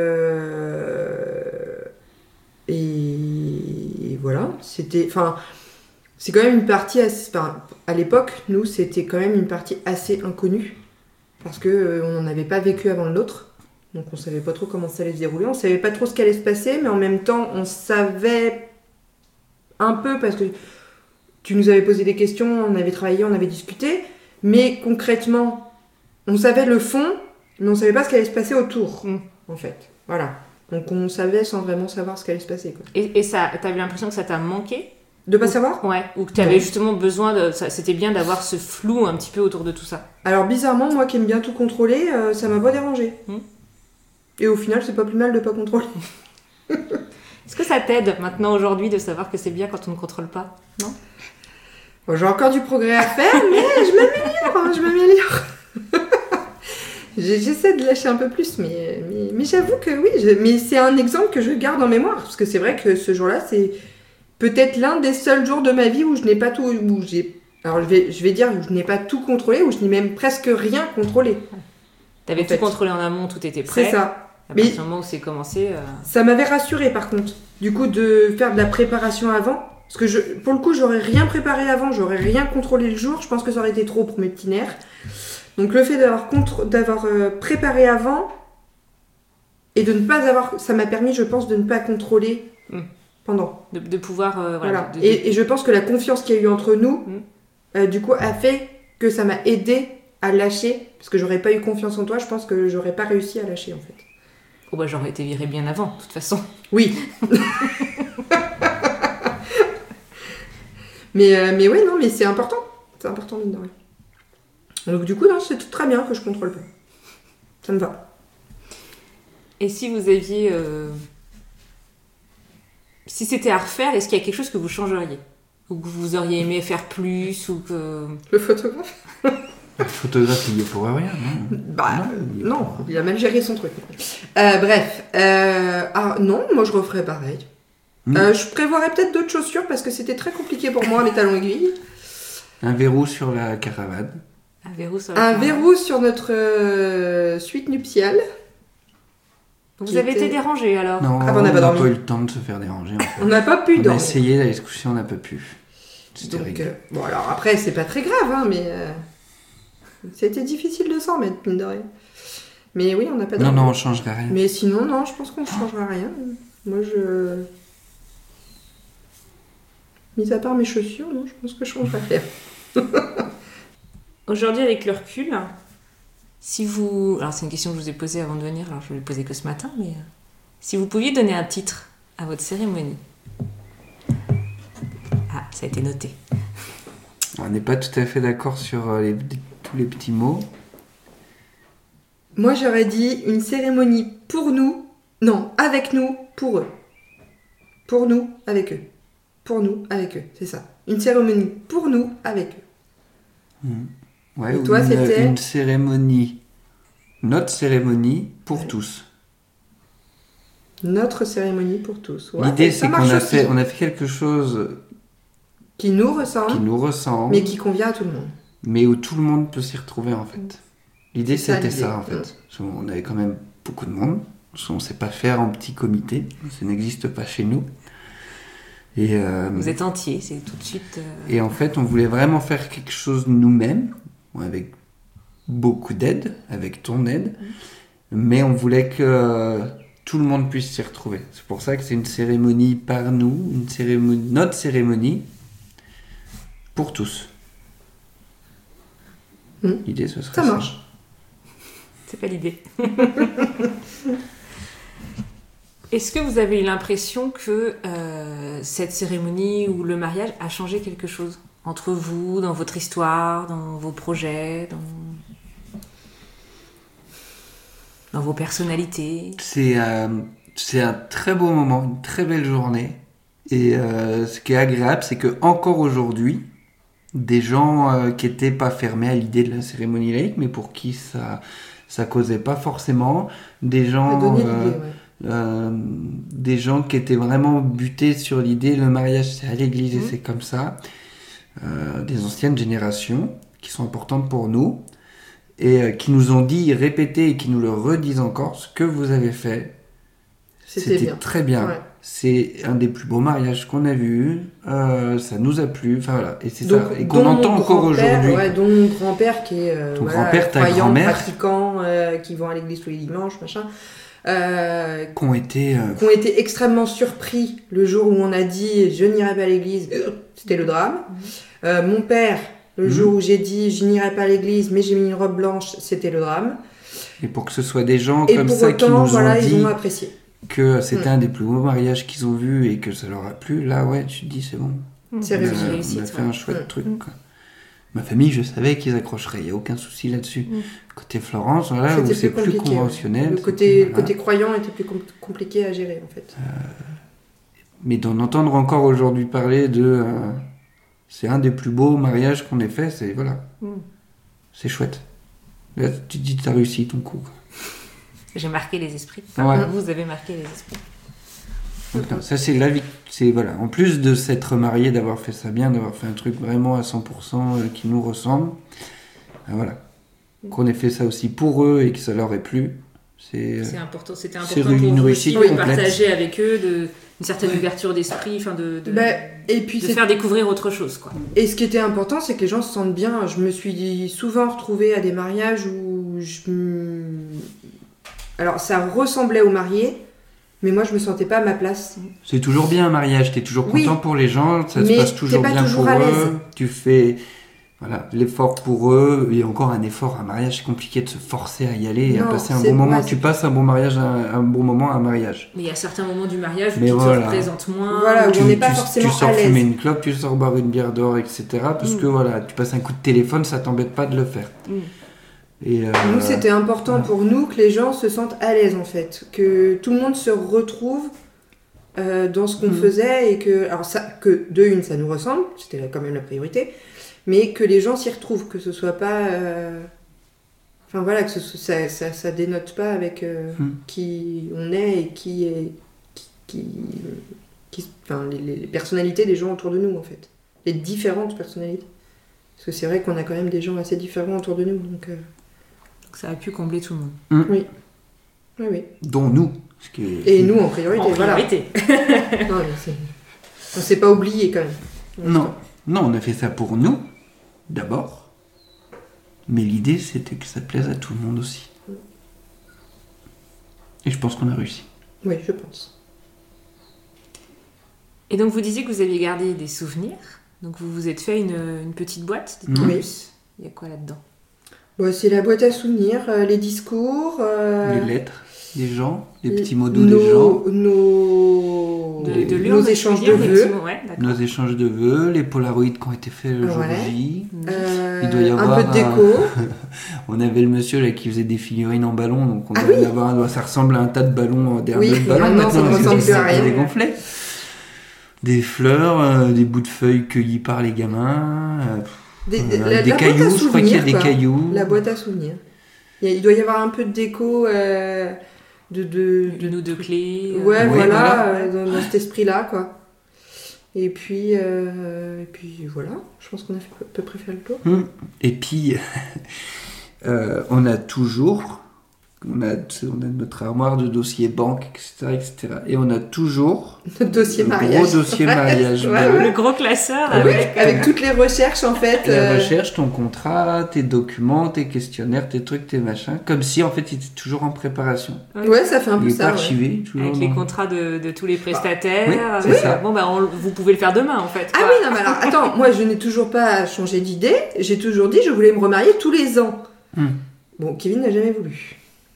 voilà, c'était... Enfin, c'est quand même une partie assez... Enfin, à l'époque, nous, c'était quand même une partie assez inconnue. Parce qu'on n'en avait pas vécu avant l'autre. Donc on savait pas trop comment ça allait se dérouler, on savait pas trop ce qui allait se passer, mais en même temps on savait un peu parce que tu nous avais posé des questions, on avait travaillé, on avait discuté, mais concrètement on savait le fond, mais on savait pas ce qui allait se passer autour, en fait. Voilà. Donc on savait sans vraiment savoir ce qui allait se passer, quoi. Et ça, t'avais l'impression que ça t'a manqué ? De pas savoir ? Ouais, ou que t'avais justement besoin de... C'était bien d'avoir ce flou un petit peu autour de tout ça. Alors bizarrement, moi qui aime bien tout contrôler, ça m'a pas dérangé. Et au final, c'est pas plus mal de pas contrôler. Est-ce que ça t'aide maintenant aujourd'hui de savoir que c'est bien quand on ne contrôle pas ? Non ? Bon, j'ai encore du progrès à faire, mais je m'améliore. J'essaie de lâcher un peu plus, mais j'avoue que oui. Mais c'est un exemple que je garde en mémoire, parce que c'est vrai que ce jour-là, c'est peut-être l'un des seuls jours de ma vie où je n'ai pas tout, alors je vais dire où je n'ai pas tout contrôlé, où je n'ai même presque rien contrôlé. T'avais tout contrôlé en amont, tout était prêt. C'est ça. À partir du moment où c'est commencé... Ça m'avait rassurée par contre, du coup de faire de la préparation avant. Parce que pour le coup, j'aurais rien préparé avant, j'aurais rien contrôlé le jour. Je pense que ça aurait été trop pour mes petits nerfs. Donc le fait d'avoir préparé avant et de ne pas avoir... Ça m'a permis, je pense, de ne pas contrôler pendant. De pouvoir... voilà. Et je pense que la confiance qu'il y a eu entre nous, du coup, a fait que ça m'a aidé à lâcher. Parce que j'aurais pas eu confiance en toi, je pense que j'aurais pas réussi à lâcher, en fait. Oh bah j'aurais été virée bien avant, de toute façon. Oui. mais ouais, non, mais c'est important. C'est important, mine de rien. Donc du coup, non, c'est tout très bien que je contrôle pas. Ça me va. Et si vous aviez... Si c'était à refaire, est-ce qu'il y a quelque chose que vous changeriez ? Ou que vous auriez aimé faire plus ou que... Le photographe ? Le photographe, il y est pour rien, non ? Bah, non, il a mal géré son truc. Bref. Non, moi je referais pareil. Je prévoirais peut-être d'autres chaussures parce que c'était très compliqué pour moi, mes talons aiguilles. Un verrou sur la caravane. Un verrou sur notre suite nuptiale. Vous avez été dérangé alors ? Non, on n'a pas eu le temps de se faire déranger. En fait. On n'a pas pu dormir. On a essayé d'aller se coucher, on n'a pas pu. C'était Donc, bon, alors après, c'est pas très grave, hein, mais c'était difficile de s'en mettre, mine de rien. Mais oui, on n'a pas dormi. Non, on changerait rien. Mais sinon, non, je pense qu'on ne changera rien. Moi, mis à part mes chaussures, non, je pense que je changerai rien. Aujourd'hui, avec le recul, si vous... Alors, c'est une question que je vous ai posée avant de venir, alors je ne l'ai posée que ce matin, mais... Si vous pouviez donner un titre à votre cérémonie... Ah, ça a été noté. On n'est pas tout à fait d'accord sur tous les petits mots. Moi, j'aurais dit une cérémonie pour nous. Non, avec nous, pour eux. Pour nous, avec eux. Pour nous, avec eux, c'est ça. Une cérémonie pour nous, avec eux. Ouais, et toi, c'était une cérémonie, notre cérémonie pour tous. Notre cérémonie pour tous. Ouais, l'idée, c'est qu'on a fait quelque chose qui nous ressemble, mais qui convient à tout le monde. Mais où tout le monde peut s'y retrouver, en fait. L'idée, c'était ça, en fait. On avait quand même beaucoup de monde. On ne sait pas faire en petit comité. Ça n'existe pas chez nous. Et, vous êtes entier, c'est tout de suite... Et en fait, on voulait vraiment faire quelque chose nous-mêmes, avec beaucoup d'aide, avec ton aide, mais on voulait que tout le monde puisse s'y retrouver. C'est pour ça que c'est une cérémonie par nous, notre cérémonie pour tous. L'idée, ce serait ça. Ça marche. C'est pas l'idée. Est-ce que vous avez eu l'impression que cette cérémonie ou le mariage a changé quelque chose entre vous, dans votre histoire, dans vos projets, dans vos personnalités ? C'est un très beau moment, une très belle journée. Et ce qui est agréable, c'est que encore aujourd'hui, des gens qui n'étaient pas fermés à l'idée de la cérémonie laïque, mais pour qui ça causait pas forcément, des gens... des gens qui étaient vraiment butés sur l'idée le mariage c'est à l'église et c'est comme ça, des anciennes générations qui sont importantes pour nous et qui nous ont dit, répété et qui nous le redisent encore, ce que vous avez fait c'était bien. Très bien, c'est un des plus beaux mariages qu'on a vus, ça nous a plu, enfin voilà, et c'est Donc, ça, et qu'on entend encore aujourd'hui. Ouais, dont mon grand-père qui est Ton grand-père, ta croyant, grand-mère. pratiquant, qui vont à l'église tous les dimanches, machin. Qui ont été... Qui ont été extrêmement surpris le jour où on a dit je n'irai pas à l'église, c'était le drame. Mon père, le jour où j'ai dit je n'irai pas à l'église mais j'ai mis une robe blanche, c'était le drame. Et pour que ce soit des gens Et comme pour ça autant, qui nous voilà, ont dit ils ont apprécié. que c'était un des plus beaux mariages qu'ils ont vus et que ça leur a plu, là ouais, tu te dis c'est bon. C'est On a- réussi. on a fait un chouette truc, quoi. Ma famille, je savais qu'ils accrocheraient, il n'y a aucun souci là-dessus. Côté Florence, voilà, où c'est plus compliqué, conventionnel. Le côté croyant était plus compliqué à gérer, en fait. Mais d'en entendre encore aujourd'hui parler de... c'est un des plus beaux mariages qu'on ait fait, c'est... Voilà. C'est chouette. Là, tu te dis que tu as réussi ton coup, quoi. J'ai marqué les esprits. Ouais. Vous avez marqué les esprits. Donc, non, ça, c'est la vie. C'est, voilà. En plus de s'être marié, d'avoir fait ça bien, d'avoir fait un truc vraiment à 100% qui nous ressemble, voilà. Qu'on ait fait ça aussi pour eux et que ça leur ait plu, C'est important. C'était c'est important pour une vous réussite aussi de complète. partager avec eux une certaine ouverture d'esprit, enfin Et puis de faire découvrir autre chose, quoi. Et ce qui était important, c'est que les gens se sentent bien. Je me suis souvent retrouvée à des mariages où alors, ça ressemblait au marié, mais moi, je me sentais pas à ma place. C'est toujours bien un mariage, t'es toujours content pour les gens, ça se mais passe toujours t'es pas bien toujours pour à l'aise. eux, tu fais l'effort pour eux, et encore un effort, un mariage, c'est compliqué de se forcer à y aller et à Non, passer un c'est bon moment. pas- Tu passes un bon mariage, un bon moment à un mariage. Mais il y a certains moments du mariage où Mais tu voilà. te représentes moins. Voilà, où Tu, on n'est pas tu- forcément tu sors à l'aise. fumer une clope, tu sors boire une bière dehors, etc. Parce que voilà, tu passes un coup de téléphone, ça t'embête pas de le faire. Et, Nous, c'était important pour nous que les gens se sentent à l'aise, en fait. Que tout le monde se retrouve dans ce qu'on faisait et que, alors ça, que de une, ça nous ressemble, c'était quand même la priorité, mais que les gens s'y retrouvent, que ce soit pas... Enfin voilà, que ça dénote pas avec qui on est et enfin, les personnalités des gens autour de nous, en fait. Les différentes personnalités. Parce que c'est vrai qu'on a quand même des gens assez différents autour de nous, donc... Donc ça a pu combler tout le monde. Oui. Oui, oui. dont nous. Ce qui est- Et nous en priorité, En voilà. priorité. Non, mais on s'est pas oublié quand même. Non, on a fait ça pour nous, d'abord. Mais l'idée, c'était que ça plaise à tout le monde aussi. Et je pense qu'on a réussi. Oui, je pense. Et donc vous disiez que vous aviez gardé des souvenirs. Donc vous vous êtes fait une petite boîte. Dites-moi Oui. plus. Il y a quoi là-dedans? Bon, c'est la boîte à souvenirs, les discours... Les lettres des gens, les petits mots doux des gens, De l'urne, nos tu échanges veux de dire, les vœux. petits mots, ouais, d'accord. nos échanges de vœux, les polaroïds qui ont été faits le jour Ouais. J. Euh, Il doit y avoir un peu de déco. On avait le monsieur là qui faisait des figurines en ballon, donc on Ah devait oui. avoir ça ressemble à un tas de ballons, des Oui, de ballons maintenant, ça ne parce que ressemble c'est plus à rien. dégonflé. Des fleurs, des bouts de feuilles cueillis par les gamins, Des des boîte à cailloux, je crois qu'il y a souvenirs, des quoi. cailloux. La boîte à souvenirs. Il doit y avoir un peu de déco Une ou deux clés. Ouais, Oui, voilà, voilà. dans cet esprit-là, quoi. Et puis voilà, je pense qu'on a fait, à peu près fait le tour. Et puis, on a toujours, on a notre armoire de dossiers banque, etc. Et on a toujours Notre dossier le mariage. gros dossier mariage Ouais, bleu. Le gros classeur Ah oui. Avec toutes les recherches, en fait. La recherche, ton contrat, tes documents, tes questionnaires, tes trucs, tes machins, comme si en fait il était toujours en préparation. Ouais, ça fait un peu Il est ça. pas ouais. archivé, toujours. Avec les dans- contrats de tous les prestataires. oui, c'est ça. Bon, bah, vous pouvez le faire demain, en fait. Ah quoi. oui, non, mais alors, attends, moi je n'ai toujours pas changé d'idée. J'ai toujours dit je voulais me remarier tous les ans. Bon, Kevin n'a jamais voulu.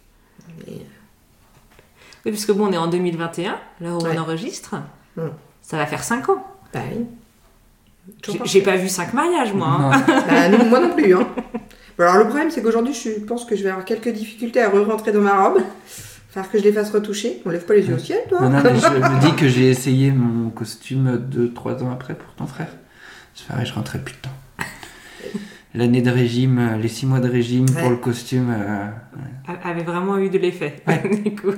Oui, parce que bon, on est en 2021, là où Ouais. on enregistre. Mm. Ça va faire 5 ans. Bah oui. J'ai pas vu 5 mariages, moi. hein. Non. Bah, non, moi non plus. Hein. Bon, alors le problème c'est qu'aujourd'hui je pense que je vais avoir quelques difficultés à re-rentrer dans ma robe. Falloir que je les fasse retoucher. On lève pas les yeux au ciel, toi. Non, mais je me dis que j'ai essayé mon costume 2-3 ans après pour ton frère. Je rentrais plus dedans. L'année de régime, les 6 mois de régime Ouais. pour le costume. Avait vraiment eu de l'effet. Ouais. Du coup.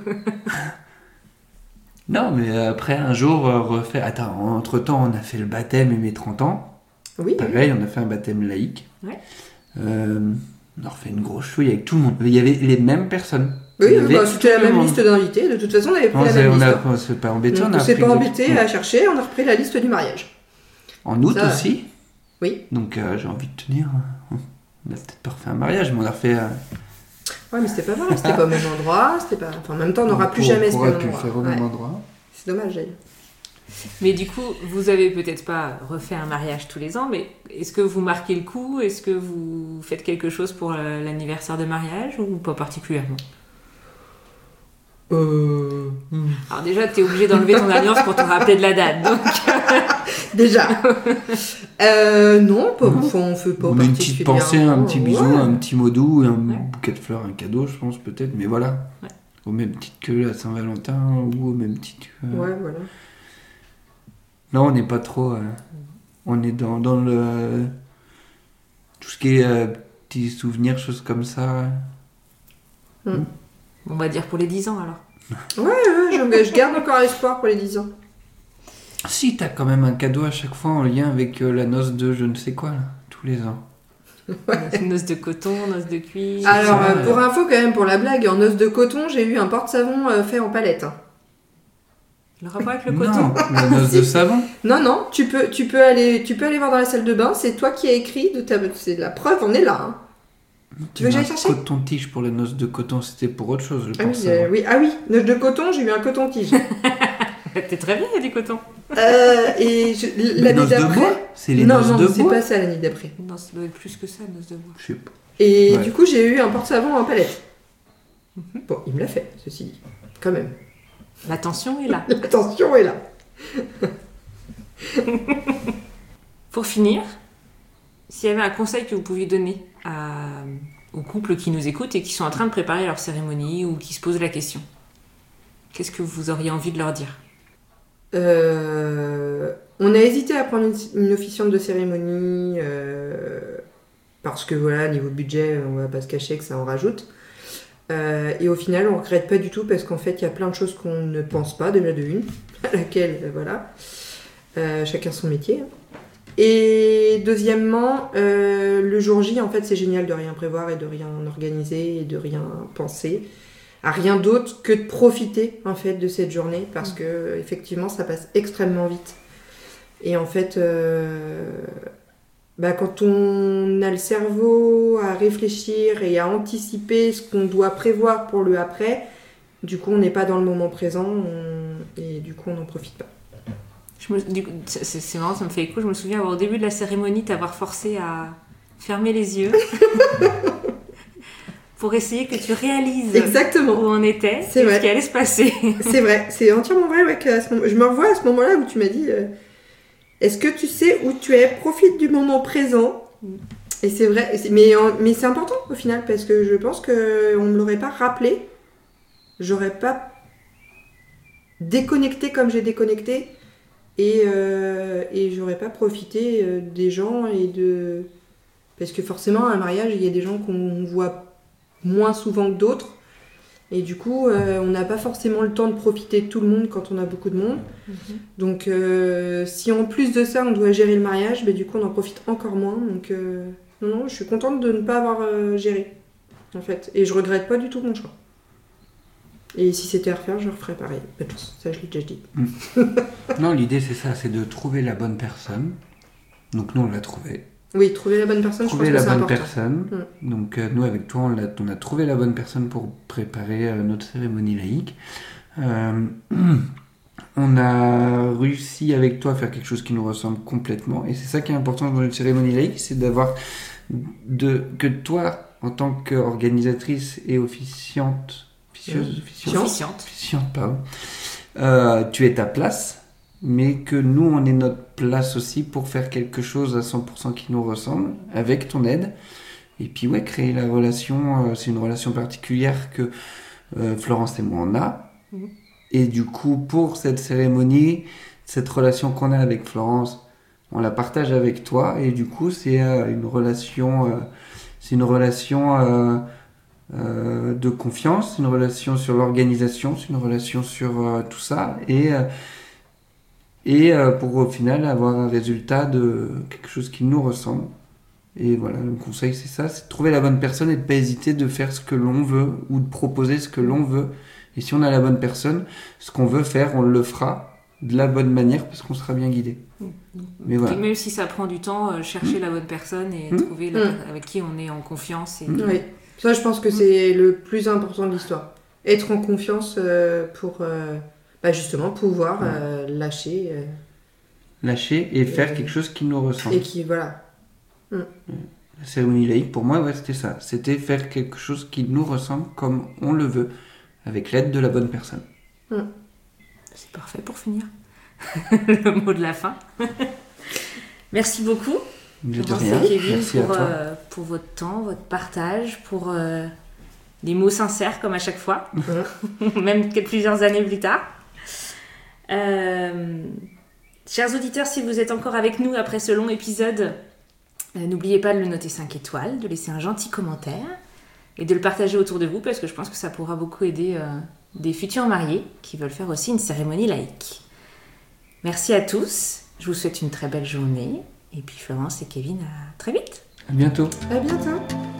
Non, mais après un jour, refait. Attends, entre-temps, on a fait le baptême et mes 30 ans. Oui. Pareil, on a fait un baptême laïque. Ouais. On a refait une grosse chouille avec tout le monde. Il y avait les mêmes personnes. Oui, Il y avait c'était la tout le même monde. liste d'invités. De toute façon, on avait pris la même liste. On s'est pas embêté, Donc, on a on s'est pris pas d'autres- embêté à chercher, on a repris la liste du mariage. En août Ça, aussi. Oui. Donc j'ai envie de te dire, on a peut-être pas refait un mariage, mais on a refait. Ouais, mais c'était pas vrai, c'était pas au même endroit, c'était pas... Enfin, en même temps, on n'aura plus jamais ce On pourra même plus endroit. faire au même endroit. C'est dommage, d'ailleurs. Mais du coup, vous avez peut-être pas refait un mariage tous les ans, mais est-ce que vous marquez le coup? Est-ce que vous faites quelque chose pour l'anniversaire de mariage ou pas particulièrement? Alors déjà, t'es obligé d'enlever ton alliance pour te rappeler de la date, donc... Déjà. Non, on fait pas On met une petite particulièrement. pensée, un petit bisou, Ouais. un petit mot doux, un Ouais. bouquet de fleurs, un cadeau, je pense peut-être, mais voilà. Ouais. Au même titre que la Saint-Valentin ou au même titre que. Ouais, voilà. Non, on n'est pas trop. On est dans le. Tout ce qui est petits souvenirs, choses comme ça. On va dire pour les 10 ans, alors. Ouais, je garde encore espoir pour les 10 ans. Si, t'as quand même un cadeau à chaque fois en lien avec la noce de je ne sais quoi, là, tous les ans. Noce de coton, noce de cuir... Alors, ça, pour info, quand même, pour la blague, en os de coton, j'ai eu un porte-savon fait en palette. Hein. Le rapport avec le coton? Non, la noce de savon. Non, tu peux aller voir dans la salle de bain, c'est toi qui as écrit, c'est la preuve, on est là. Hein. Tu veux que j'aille chercher? Coton-tige pour la noce de coton, c'était pour autre chose, je Ah pense. oui, noce de coton, j'ai eu un coton-tige. T'es très bien, il y a du coton. L'année noces de d'après... bois. C'est les Non, noces de c'est bois. pas ça l'année d'après. Non, ça doit être plus que ça, noce de bois. Je sais pas. Et Ouais. du coup, j'ai eu un porte-savon en palette. Bon, il me l'a fait, ceci dit. Quand même. La tension est là. L'attention est là. Pour finir, s'il y avait un conseil que vous pouviez donner aux couples qui nous écoutent et qui sont en train de préparer leur cérémonie ou qui se posent la question, qu'est-ce que vous auriez envie de leur dire? On a hésité à prendre une officiante de cérémonie parce que voilà, niveau budget, on va pas se cacher que ça en rajoute. Et au final, on regrette pas du tout parce qu'en fait, il y a plein de choses qu'on ne pense pas déjà de une, à laquelle, voilà, chacun son métier. Et deuxièmement, le jour J, en fait, c'est génial de rien prévoir et de rien organiser et de rien penser. À rien d'autre que de profiter en fait de cette journée parce que effectivement ça passe extrêmement vite et en fait quand on a le cerveau à réfléchir et à anticiper ce qu'on doit prévoir pour le après, du coup on n'est pas dans le moment présent et du coup on n'en profite pas. C'est marrant, ça me fait écho, je me souviens au début de la cérémonie t'avoir forcé à fermer les yeux pour essayer que tu réalises Exactement. où on était C'est et vrai. ce qui allait se passer. C'est vrai, c'est entièrement vrai. Ouais, je me revois à ce moment-là où tu m'as dit est-ce que tu sais où tu es? Profite du moment présent. Et c'est vrai, mais c'est important au final parce que je pense qu'on ne me l'aurait pas rappelé. J'aurais pas déconnecté comme j'ai déconnecté et j'aurais pas profité des gens parce que forcément à un mariage il y a des gens qu'on voit moins souvent que d'autres et du coup on n'a pas forcément le temps de profiter de tout le monde quand on a beaucoup de monde. Donc si en plus de ça on doit gérer le mariage, du coup on en profite encore moins. Donc non, je suis contente de ne pas avoir géré en fait et je regrette pas du tout mon choix. Et si c'était à refaire, je referais pareil. Ça je l'ai déjà dit. Non, l'idée c'est ça, c'est de trouver la bonne personne. Donc nous on l'a trouvé. Oui, trouver la bonne personne, Trouver je pense que la c'est bonne important. personne. Donc nous avec toi on a trouvé la bonne personne pour préparer notre cérémonie laïque. On a réussi avec toi à faire quelque chose qui nous ressemble complètement et c'est ça qui est important dans une cérémonie laïque, c'est d'avoir que toi en tant qu'organisatrice et officiante, pardon, tu es ta place, mais que nous on est notre place aussi pour faire quelque chose à 100% qui nous ressemble avec ton aide. Et puis ouais, créer la relation, c'est une relation particulière que Florence et moi on a. Et du coup, pour cette cérémonie, cette relation qu'on a avec Florence, on la partage avec toi. Et du coup, c'est une relation de confiance, une relation sur l'organisation, c'est une relation sur tout ça. Et pour au final avoir un résultat de quelque chose qui nous ressemble. Et voilà, le conseil, c'est ça, c'est de trouver la bonne personne et de pas hésiter de faire ce que l'on veut ou de proposer ce que l'on veut. Et si on a la bonne personne, ce qu'on veut faire, on le fera de la bonne manière parce qu'on sera bien guidé. Mais voilà. Même si ça prend du temps, chercher la bonne personne et trouver avec qui on est en confiance. Et... Oui, ça je pense que c'est le plus important de l'histoire. Être en confiance pour justement pouvoir lâcher. Lâcher et faire quelque chose qui nous ressemble. Et qui, voilà. La cérémonie laïque, pour moi, c'était ça. C'était faire quelque chose qui nous ressemble comme on le veut, avec l'aide de la bonne personne. C'est parfait pour finir. Le mot de la fin. Merci beaucoup. De rien. Kevin, merci à toi. Pour votre temps, votre partage, pour des mots sincères comme à chaque fois, même plusieurs années plus tard. Chers auditeurs, si vous êtes encore avec nous après ce long épisode, n'oubliez pas de le noter 5 étoiles, de laisser un gentil commentaire et de le partager autour de vous parce que je pense que ça pourra beaucoup aider des futurs mariés qui veulent faire aussi une cérémonie laïque. Merci à tous, je vous souhaite une très belle journée et puis Florence et Kevin, à très vite. À bientôt. À bientôt.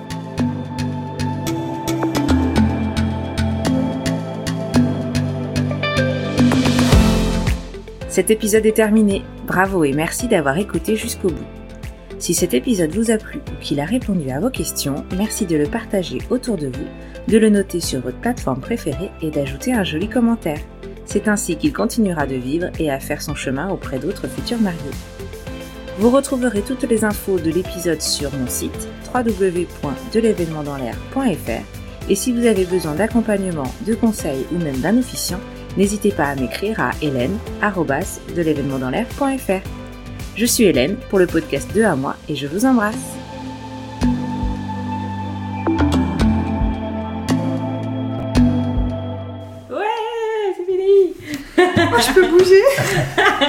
Cet épisode est terminé. Bravo et merci d'avoir écouté jusqu'au bout. Si cet épisode vous a plu ou qu'il a répondu à vos questions, merci de le partager autour de vous, de le noter sur votre plateforme préférée et d'ajouter un joli commentaire. C'est ainsi qu'il continuera de vivre et à faire son chemin auprès d'autres futurs mariés. Vous retrouverez toutes les infos de l'épisode sur mon site www.delevénementdanslair.fr et si vous avez besoin d'accompagnement, de conseils ou même d'un officiant, n'hésitez pas à m'écrire à hélène@delevénementdanslair.fr. Je suis Hélène pour le podcast 2 à moi et je vous embrasse. Ouais, c'est fini. Je peux bouger.